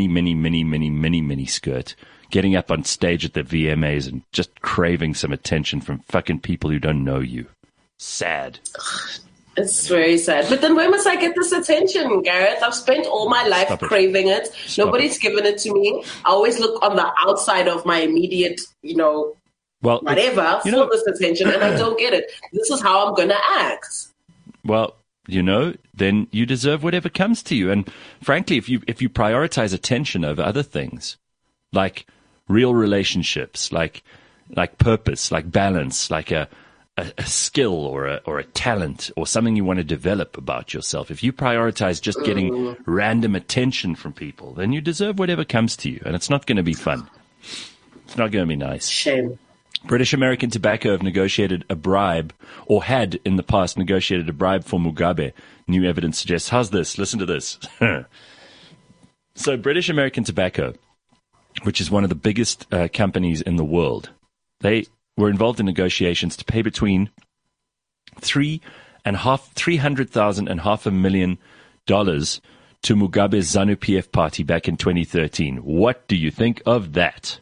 mini skirt, getting up on stage at the VMAs and just craving some attention from fucking people who don't know you. Sad. It's very sad. But then where must I get this attention, Gareth? I've spent all my life craving it. Nobody's given it to me. I always look on the outside of my immediate, whatever, for this attention, and I don't get it. This is how I'm going to act. Well, then you deserve whatever comes to you. And frankly, if you prioritize attention over other things, like real relationships, like purpose, like balance, like a skill or a talent or something you want to develop about yourself, if you prioritize just getting random attention from people, then you deserve whatever comes to you. And it's not going to be fun. It's not going to be nice. Shame. British American Tobacco have negotiated a bribe, or had in the past negotiated a bribe for Mugabe. New evidence suggests. How's this? Listen to this. So British American Tobacco, which is one of the biggest companies in the world, they were involved in negotiations to pay between $300,000 and $500,000 to Mugabe's ZANU-PF party back in 2013. What do you think of that?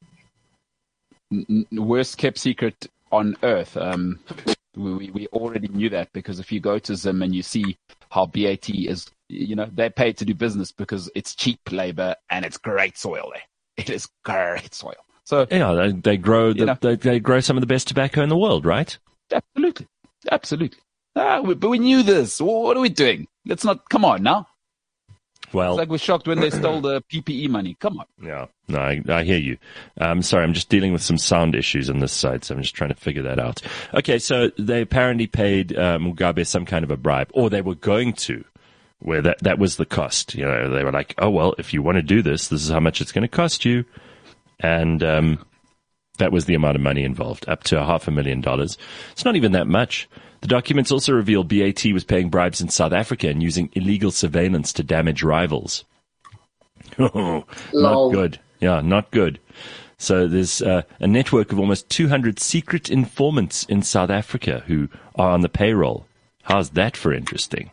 Worst kept secret on earth. We already knew that, because if you go to Zim and you see how BAT is, they're paid to do business because it's cheap labor and it's great soil there. It is great soil. So yeah, they grow they grow some of the best tobacco in the world, right? Absolutely. But we knew this. What are we doing? Let's not. Come on now. Well, it's like we're shocked when they stole the PPE money. Come on. Yeah, no, I hear you. Sorry, I'm just dealing with some sound issues on this side, so I'm just trying to figure that out. Okay, so they apparently paid Mugabe some kind of a bribe, or they were going to, where that was the cost. They were like, oh, well, if you want to do this, this is how much it's going to cost you. And That was the amount of money involved, up to $500,000. It's not even that much. The documents also reveal BAT was paying bribes in South Africa and using illegal surveillance to damage rivals. Oh, not good. Yeah, not good. So there's a network of almost 200 secret informants in South Africa who are on the payroll. How's that for interesting?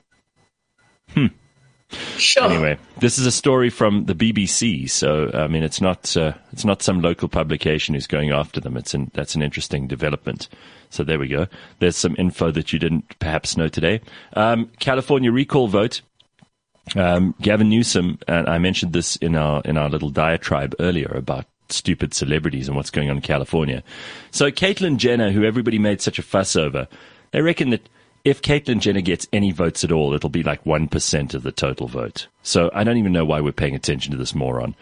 Sure. Anyway, this is a story from the BBC, so I mean it's not some local publication who's going after them. That's an interesting development. So there we go. There's some info that you didn't perhaps know today. California recall vote. Gavin Newsom, and I mentioned this in our little diatribe earlier about stupid celebrities and what's going on in California. So Caitlyn Jenner, who everybody made such a fuss over, they reckon that if Caitlyn Jenner gets any votes at all, it'll be like 1% of the total vote. So I don't even know why we're paying attention to this moron.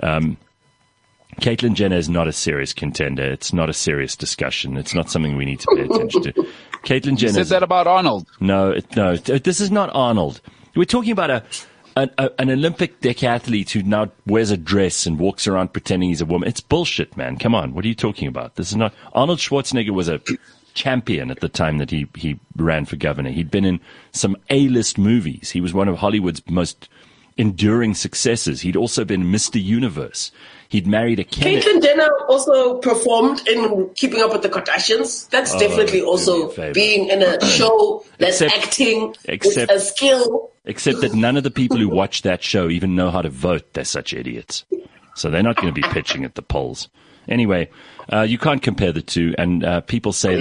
Caitlyn Jenner is not a serious contender. It's not a serious discussion. It's not something we need to pay attention to. Caitlyn Jenner. You said that about Arnold. No, this is not Arnold. We're talking about an Olympic decathlete who now wears a dress and walks around pretending he's a woman. It's bullshit, man. Come on. What are you talking about? This is not Arnold Schwarzenegger was a champion at the time that he ran for governor. He'd been in some A-list movies. He was one of Hollywood's most enduring successes. He'd also been Mr. Universe. He'd married a Kennedy. Caitlyn Jenner also performed in Keeping Up with the Kardashians. That's definitely also being in a show that's acting with a skill. Except that none of the people who watch that show even know how to vote. They're such idiots. So they're not going to be pitching at the polls. Anyway, you can't compare the two, and people say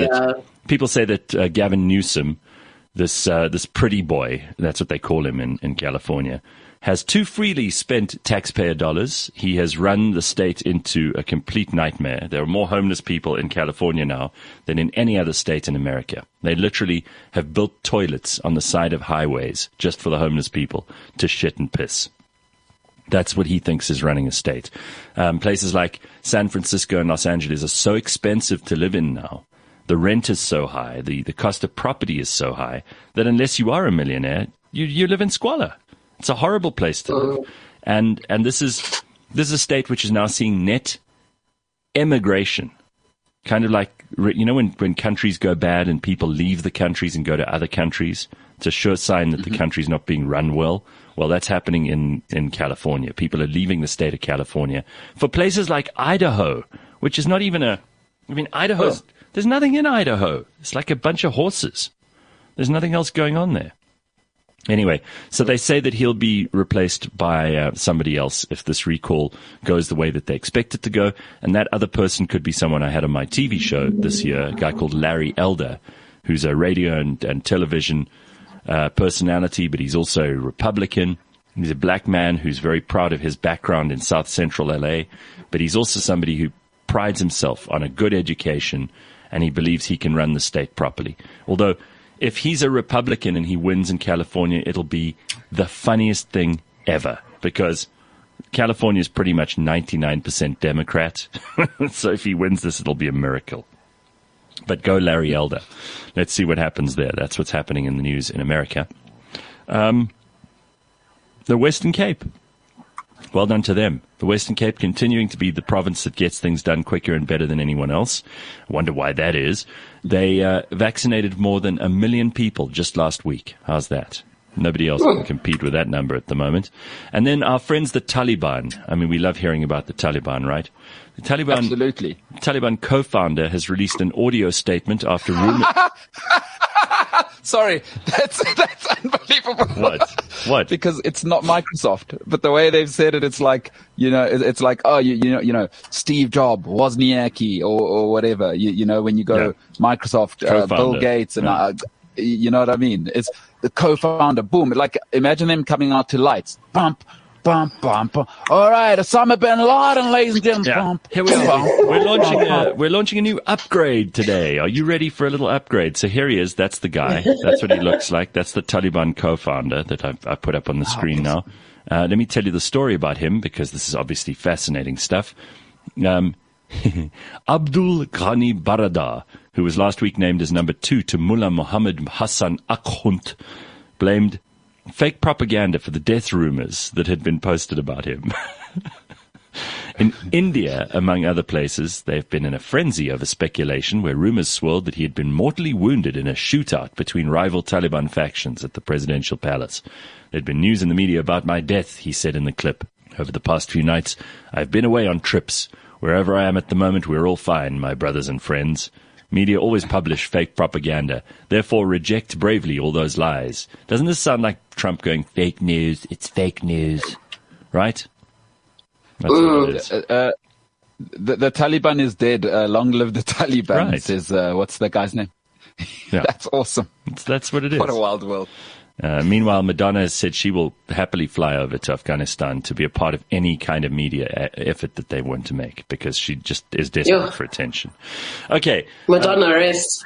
that Gavin Newsom, this pretty boy, that's what they call him in California, has too freely spent taxpayer dollars. He has run the state into a complete nightmare. There are more homeless people in California now than in any other state in America. They literally have built toilets on the side of highways just for the homeless people to shit and piss. That's what he thinks is running a state. Places like San Francisco and Los Angeles are so expensive to live in now. The rent is so high. The cost of property is so high that unless you are a millionaire, you live in squalor. It's a horrible place to live. And this is a state which is now seeing net emigration. Kind of like, you know, when countries go bad and people leave the countries and go to other countries, it's a sure sign that the country's not being run well. Well, that's happening in California. People are leaving the state of California for places like Idaho, which is not even Idaho's, there's nothing in Idaho. It's like a bunch of horses. There's nothing else going on there. Anyway, so they say that he'll be replaced by somebody else if this recall goes the way that they expect it to go. And that other person could be someone I had on my TV show this year, a guy called Larry Elder, who's a radio and television personality, but he's also a Republican. He's a black man who's very proud of his background in South Central LA, but he's also somebody who prides himself on a good education, and he believes he can run the state properly. Although, if he's a Republican and he wins in California, it'll be the funniest thing ever, because California is pretty much 99% Democrat. So if he wins this, it'll be a miracle. But go Larry Elder. Let's see what happens there. That's what's happening in the news in America. The Western Cape. Well done to them. The Western Cape continuing to be the province that gets things done quicker and better than anyone else. I wonder why that is. They vaccinated more than 1 million people just last week. How's that? Nobody else can compete with that number at the moment. And then our friends, the Taliban. I mean, we love hearing about the Taliban, right? The Taliban, absolutely. Taliban co-founder has released an audio statement after rumor. Sorry, that's unbelievable. What? Because it's not Microsoft, but the way they've said it, it's like, you know, it's like, oh, you know, Steve Jobs, Wozniacki, or whatever. You know, when you go Microsoft, Bill Gates, and you know what I mean? It's the co-founder. Boom! Like, imagine them coming out to lights. Bump. Bump, bump, bump. All right, Osama bin Laden, ladies and gentlemen. Yeah. Bump, here we are. We're launching a new upgrade today. Are you ready for a little upgrade? So here he is. That's the guy. That's what he looks like. That's the Taliban co-founder that I put up on the screen now. Let me tell you the story about him, because this is obviously fascinating stuff. Abdul Ghani Baradar, who was last week named as number 2 to Mullah Muhammad Hassan Akhund, blamed fake propaganda for the death rumors that had been posted about him. In India, among other places, they've been in a frenzy over speculation where rumors swirled that he had been mortally wounded in a shootout between rival Taliban factions at the presidential palace. There'd been news in the media about my death, he said in the clip. Over the past few nights, I've been away on trips. Wherever I am at the moment, we're all fine, my brothers and friends. Media always publish fake propaganda. Therefore, reject bravely all those lies. Doesn't this sound like Trump going, fake news, it's fake news? Right? That's what it is. The Taliban is dead. Long live the Taliban, right. Says, what's the guy's name? Yeah. That's awesome. That's what it is. What a wild world. Meanwhile, Madonna has said she will happily fly over to Afghanistan to be a part of any kind of media effort that they want to make because she just is desperate for attention. Okay. Madonna, rest.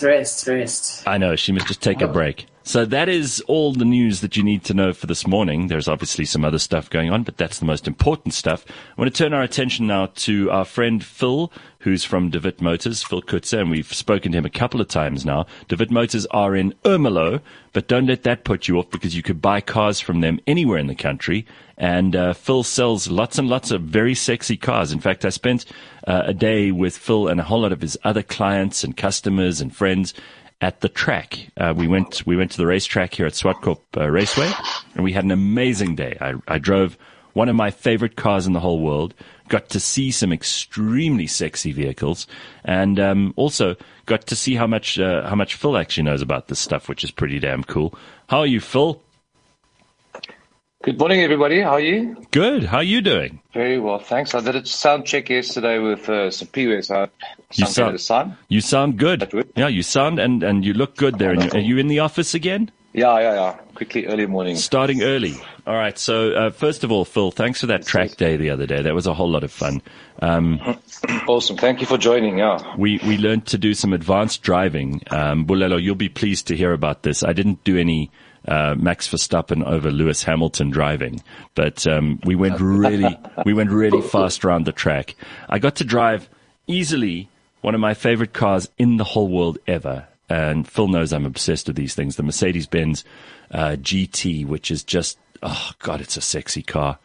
I know. She must just take a break. So that is all the news that you need to know for this morning. There's obviously some other stuff going on, but that's the most important stuff. I want to turn our attention now to our friend Phil, who's from De Wit Motors, Phil Kutzer, and we've spoken to him a couple of times now. De Wit Motors are in Ermelo, but don't let that put you off because you could buy cars from them anywhere in the country. And Phil sells lots and lots of very sexy cars. In fact, I spent a day with Phil and a whole lot of his other clients and customers and friends at the track. We went to the racetrack here at Swartkrop Raceway, and we had an amazing day. I drove one of my favorite cars in the whole world, got to see some extremely sexy vehicles, and also got to see how much Phil actually knows about this stuff, which is pretty damn cool. How are you, Phil? Good morning, everybody. How are you? Good. How are you doing? Very well, thanks. I did a sound check yesterday with some P-Ways. You sound good. Yeah, you sound and you look good there. Are you in the office again? Yeah. Quickly, early morning. Starting early. All right. So, first of all, Phil, thanks for that track day the other day. That was a whole lot of fun. Awesome. Thank you for joining. Yeah. We learned to do some advanced driving. Bulelo, you'll be pleased to hear about this. I didn't do any Max Verstappen over Lewis Hamilton driving, but we went really fast around the track. I got to drive easily one of my favorite cars in the whole world ever. And Phil knows I'm obsessed with these things. The Mercedes-Benz GT, which is just, oh God, it's a sexy car.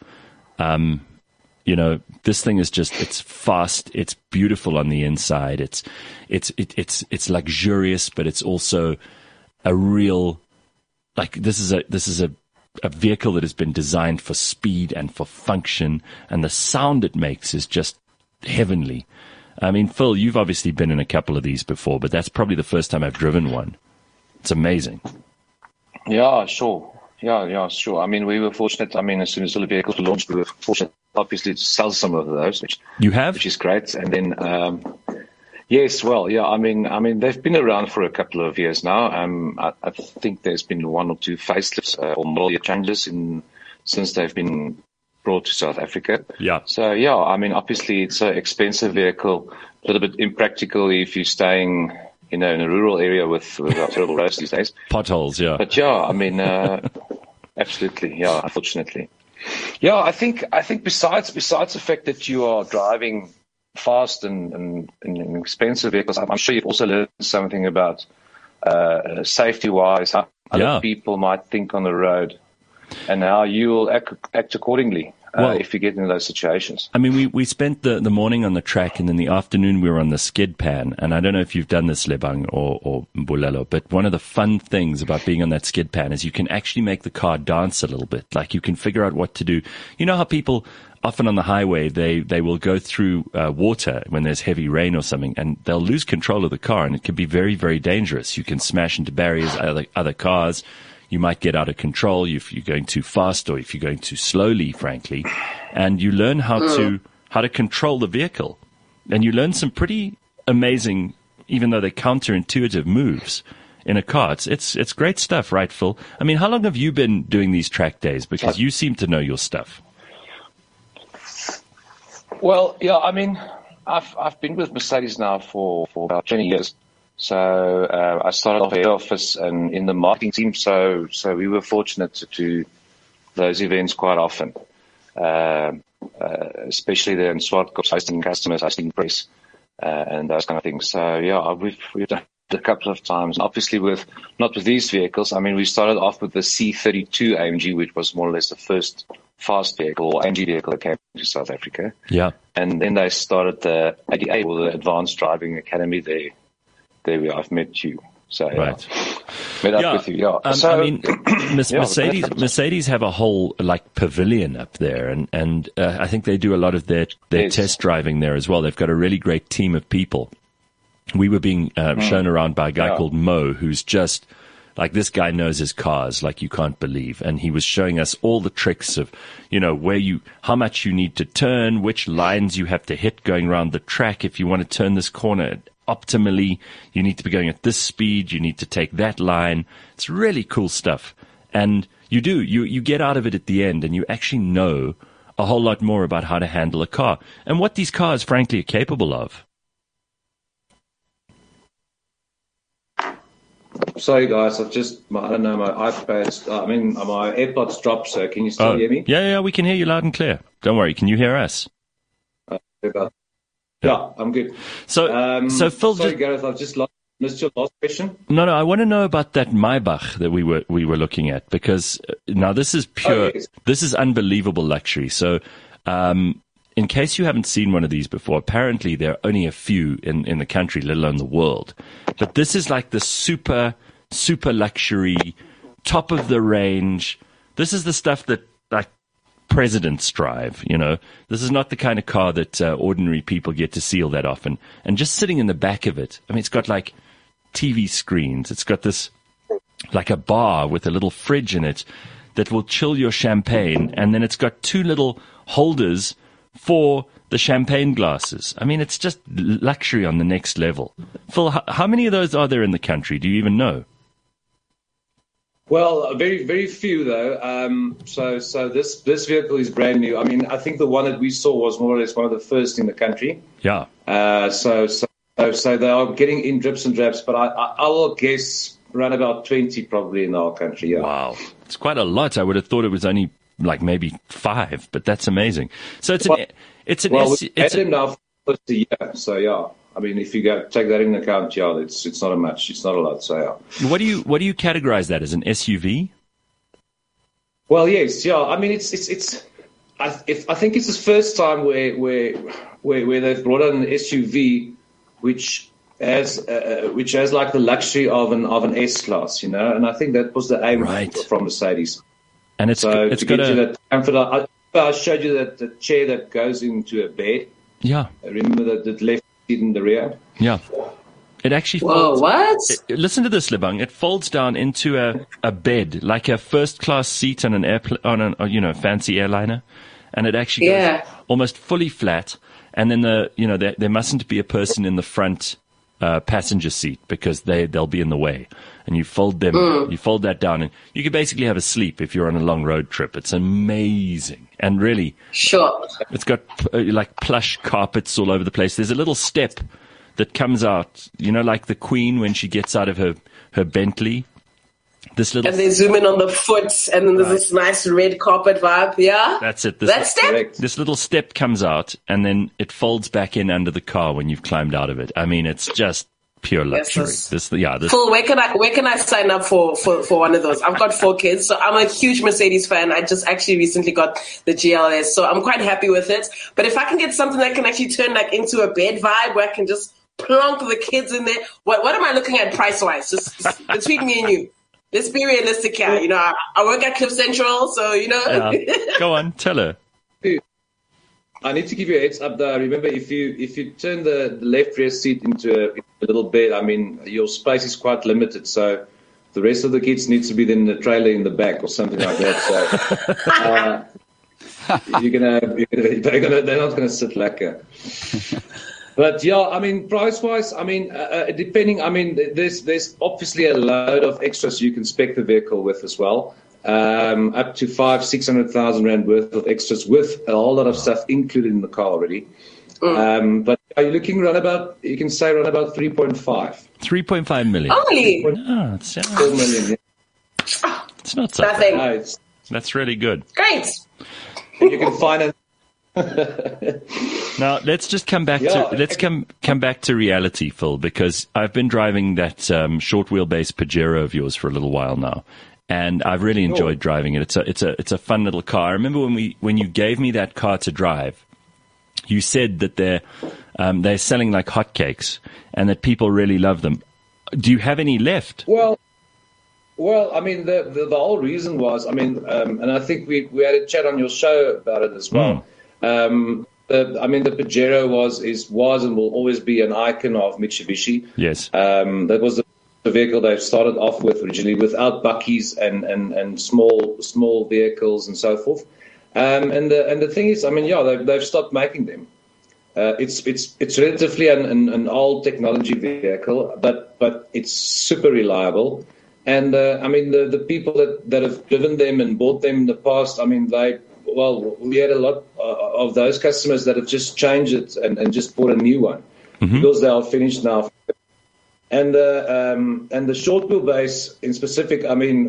This thing is just, it's fast. It's beautiful on the inside. It's luxurious, but it's also a real, like, this is a vehicle that has been designed for speed and for function, and the sound it makes is just heavenly. I mean, Phil, you've obviously been in a couple of these before, but that's probably the first time I've driven one. It's amazing. Yeah, sure. Yeah, sure. I mean, we were fortunate. I mean, as soon as the vehicles were launched, we were fortunate, obviously, to sell some of those, which is great. And then, yes, well, yeah. I mean, they've been around for a couple of years now. I think there's been one or two facelifts or model year changes since they've been brought to South Africa. Yeah. So, yeah, I mean, obviously it's an expensive vehicle, a little bit impractical if you're staying, in a rural area with our terrible roads these days. Potholes, yeah. But yeah, I mean, absolutely, yeah, unfortunately. Yeah, I think besides the fact that you are driving fast and expensive vehicles, I'm sure you've also learned something about safety-wise, how other people might think on the road, and how you will act accordingly if you get into those situations. I mean, we spent the morning on the track, and then the afternoon we were on the skid pan. And I don't know if you've done this, Lebang or Bulelo, but one of the fun things about being on that skid pan is you can actually make the car dance a little bit. Like, you can figure out what to do. You know how people often on the highway, they will go through water when there's heavy rain or something, and they'll lose control of the car, and it can be very, very dangerous. You can smash into barriers, other cars. You might get out of control if you're going too fast or if you're going too slowly, frankly. And you learn how to control the vehicle. And you learn some pretty amazing, even though they're counterintuitive moves in a car. It's great stuff, right, Phil? I mean, how long have you been doing these track days? Because you seem to know your stuff. Well, yeah, I mean, I've been with Mercedes now for about 20 years. So I started off at the office and in the marketing team. So we were fortunate to do those events quite often, especially there in Swartkrop, hosting customers, hosting press, and those kind of things. So yeah, we've done it a couple of times. Obviously, not with these vehicles. I mean, we started off with the C32 AMG, which was more or less the first fast vehicle, or AMG vehicle that came to South Africa. Yeah. And then they started the ADA, or the Advanced Driving Academy there. I've met you. So, right. Met up with you, yeah. So, I mean, Mercedes have a whole, pavilion up there, and I think they do a lot of their test driving there as well. They've got a really great team of people. We were being shown around by a guy called Mo, who's just, this guy knows his cars like you can't believe. And he was showing us all the tricks of, how much you need to turn, which lines you have to hit going around the track. If you want to turn this corner optimally, you need to be going at this speed. You need to take that line. It's really cool stuff. And you get out of it at the end, and you actually know a whole lot more about how to handle a car and what these cars, frankly, are capable of. Sorry, guys. I don't know, my iPad, my AirPods dropped, so can you still hear me? Yeah, we can hear you loud and clear. Don't worry. Can you hear us? Yeah, I'm good. So Phil, sorry, Gareth, I've just missed your last question. No, I want to know about that Maybach that we were looking at, because now this is pure, this is unbelievable luxury. So, in case you haven't seen one of these before, apparently there are only a few in the country, let alone the world. But this is like the super, super luxury, top of the range. This is the stuff that presidents drive, This is not the kind of car that ordinary people get to see all that often. And just sitting in the back of it, it's got TV screens. It's got this a bar with a little fridge in it that will chill your champagne. And then it's got two little holders for the champagne glasses. It's just luxury on the next level. Phil, how many of those are there in the country? Do you even know? Well, very, very few though. So this vehicle is brand new. I think the one that we saw was more or less one of the first in the country. Yeah. So they are getting in drips and drabs, but I will guess around about 20 probably in our country. Yeah. Wow, it's quite a lot. I would have thought it was only maybe 5, but that's amazing. So it's an now for a year. So yeah. If you take that into account, yeah, it's not it's not a lot. So yeah. What do you categorize that as, an SUV? Well, yes, yeah. I think it's the first time where they've brought out an SUV which has the luxury of an S class, and I think that was the aim from Mercedes. And it's got that comfort. I showed you that the chair that goes into a bed. Yeah. Remember the left seat in the rear? Yeah. It actually folds. What? Listen to this, Lebang. It folds down into a bed, like a first-class seat on on a fancy airliner, and it actually goes almost fully flat. And then there mustn't be a person in the front passenger seat, because they'll be in the way. And you fold that down, and you can basically have a sleep if you're on a long road trip. It's amazing. And really, sure, it's got plush carpets all over the place. There's a little step that comes out, like the Queen when she gets out of her Bentley. And they zoom in on the foot, and then there's this nice red carpet vibe. Yeah, that's it. Step. This little step comes out, and then it folds back in under the car when you've climbed out of it. It's just pure luxury. Phil, where can I sign up for one of those? I've got 4 kids, so I'm a huge Mercedes fan. I just actually recently got the GLS, so I'm quite happy with it. But if I can get something that can actually turn into a bed vibe, where I can just plonk the kids in there, what am I looking at price wise? Just between me and you. Let's be realistic here. I work at Cliff Central, so Yeah. Go on, tell her. I need to give you a heads up there. Remember, if you turn the left rear seat into a little bed, your space is quite limited. So the rest of the kids needs to be in the trailer in the back or something like that. So they're not gonna sit lekker. But yeah, price-wise, depending, there's obviously a load of extras you can spec the vehicle with as well. Up to 500,000-600,000 rand worth of extras with a whole lot of stuff included in the car already. But are you looking around about 3.5. 3.5 million. Only? It's 4 million. Yeah. It's not so nothing. No, that's really good. Great. And you can find it. Now let's just come back come back to reality, Phil, because I've been driving that short wheelbase Pajero of yours for a little while now, and I've really enjoyed driving it. It's a fun little car. I remember when you gave me that car to drive, you said that they're selling like hotcakes and that people really love them. Do you have any left? Well, I mean, the whole reason was, I mean, and I think we had a chat on your show about it as well. The Pajero was and will always be an icon of Mitsubishi. Yes. That was the vehicle they started off with originally, without buckies and small vehicles and so forth. And the thing is, I mean, they've stopped making them. It's relatively an old technology vehicle, but it's super reliable. And I mean, the people that have driven them and bought them in the past, I mean, we had a lot of those customers that have just changed it and just bought a new one because they are finished now. And the short wheelbase in specific, I mean,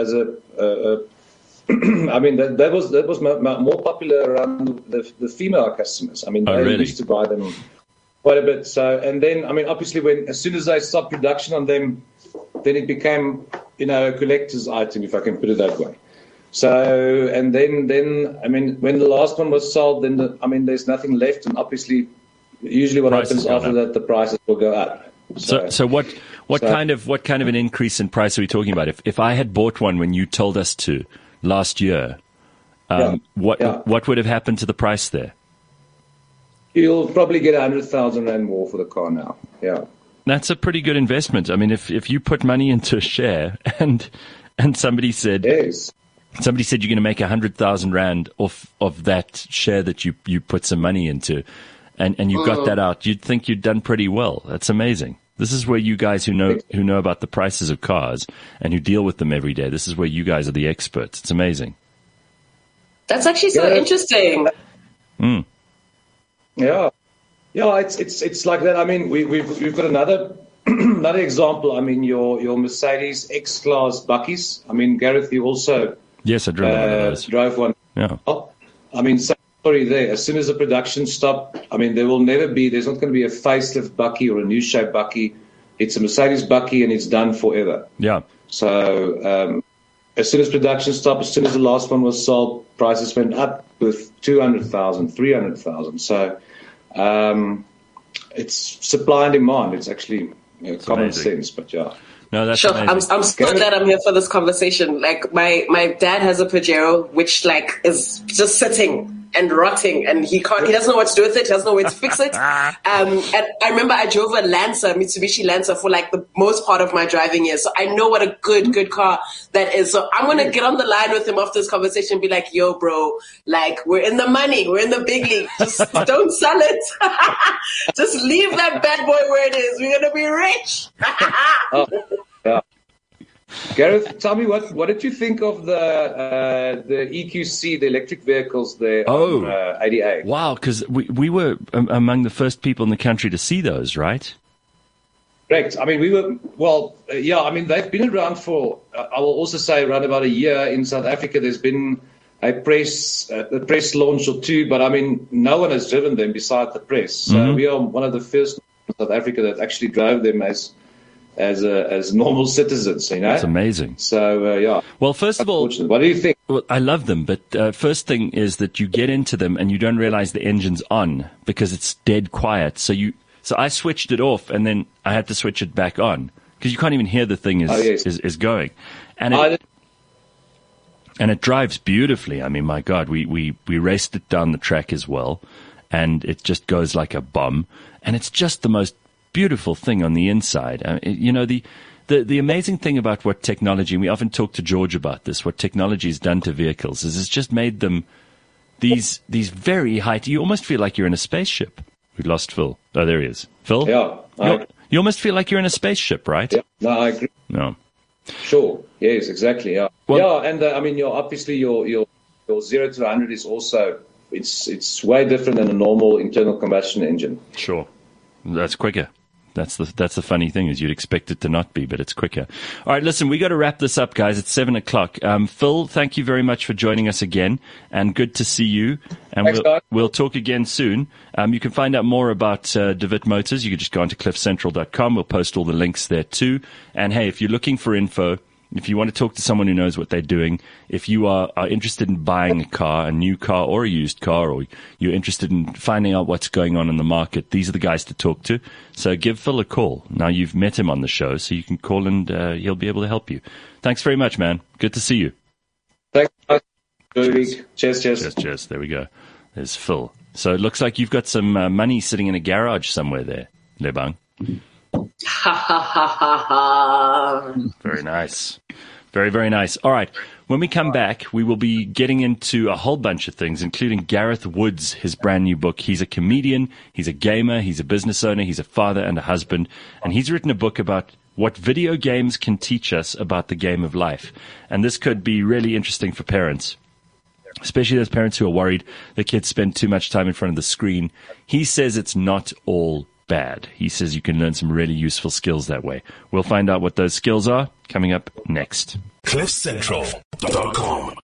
I mean, that was more popular around the female customers. I mean, they used to buy them quite a bit. So, and then, I mean, obviously, as soon as they stopped production on them, then it became, a collector's item, if I can put it that way. So, and then, I mean, when the last one was sold, then there's nothing left, and obviously, usually what happens after that, the prices will go up. So what kind of an increase in price are we talking about? If I had bought one when you told us to last year, what would have happened to the price there? You'll probably get 100,000 Rand more for the car now. Yeah. That's a pretty good investment. I mean, if you put money into a share and somebody said you're going to make 100,000 Rand off of that share that you put some money into, and you got that out, you'd think you'd done pretty well. That's amazing. This is where you guys who know about the prices of cars and who deal with them every day, this is where you guys are the experts. It's amazing. That's actually so interesting. Yeah, it's like that. I mean, we've got another example. I mean, your Mercedes X-Class buckies. I mean, Gareth, you also I drove one. Yeah. I mean, sorry there. As soon as the production stopped, I mean, there's not going to be a facelift bucky or a new shape bucky. It's a Mercedes bucky and it's done forever. Yeah. So as soon as production stopped, as soon as the last one was sold, prices went up with 200,000, 300,000. So it's supply and demand. It's actually common sense, but yeah. No, that's sure. amazing. I'm so glad I'm here for this conversation. Like my dad has a Pajero, which is just sitting and rotting, and he doesn't know what to do with it. He doesn't know where to fix it. And I remember I drove a Mitsubishi Lancer for the most part of my driving years. So I know what a good car that is. So I'm going to get on the line with him after this conversation and be like, yo, bro, we're in the money. We're in the big league. Just don't sell it. Just leave that bad boy where it is. We're going to be rich. Yeah. Gareth, tell me what did you think of the EQC, the electric vehicles there on 88? Wow, because we were among the first people in the country to see those, right? Correct. I mean, they've been around for, I will also say, around about a year in South Africa. There's been a press launch or two, but I mean, no one has driven them besides the press. So we are one of the first in South Africa that actually drove them as normal citizens, That's amazing. So, Well, first of all, what do you think? Well, I love them, but first thing is that you get into them and you don't realize the engine's on because it's dead quiet. So I switched it off and then I had to switch it back on because you can't even hear the thing is going. And it drives beautifully. I mean, my God, we raced it down the track as well, and it just goes like a bomb. And it's just the most beautiful thing on the inside. The amazing thing about what technology, and we often talk to George about this, what technology has done to vehicles is it's just made them these very high. You almost feel like you're in a spaceship. We lost Phil. Oh, there he is. Phil? Yeah. You almost feel like you're in a spaceship, right? Yeah. No, I agree. No. Sure. Yes, exactly. Yeah. Well, and obviously your 0 to 100 is also it's way different than a normal internal combustion engine. Sure. That's quicker. That's the funny thing is you'd expect it to not be, but it's quicker. All right, listen, we got to wrap this up, guys. It's 7:00. Phil, thank you very much for joining us again, and good to see you. And Thanks, we'll talk again soon. You can find out more about De Wit Motors. You can just go onto cliffcentral.com. We'll post all the links there too. And hey, if you're looking for info, If you want to talk to someone who knows what they're doing, if you are interested in buying a car, a new car or a used car, or you're interested in finding out what's going on in the market, these are the guys to talk to. So give Phil a call. Now you've met him on the show, so you can call and he'll be able to help you. Thanks very much, man. Good to see you. Thanks. Good week. Cheers. There we go. There's Phil. So it looks like you've got some money sitting in a garage somewhere there, Lebang. Very nice. Very, very nice. All right. When we come back, we will be getting into a whole bunch of things, including Gareth Woods, his brand new book. He's a comedian, he's a gamer, he's a business owner, he's a father and a husband, and he's written a book about what video games can teach us about the game of life. And this could be really interesting for parents, especially those parents who are worried their kids spend too much time in front of the screen. He says it's not all bad. He says you can learn some really useful skills that way. We'll find out what those skills are coming up next. CliffCentral.com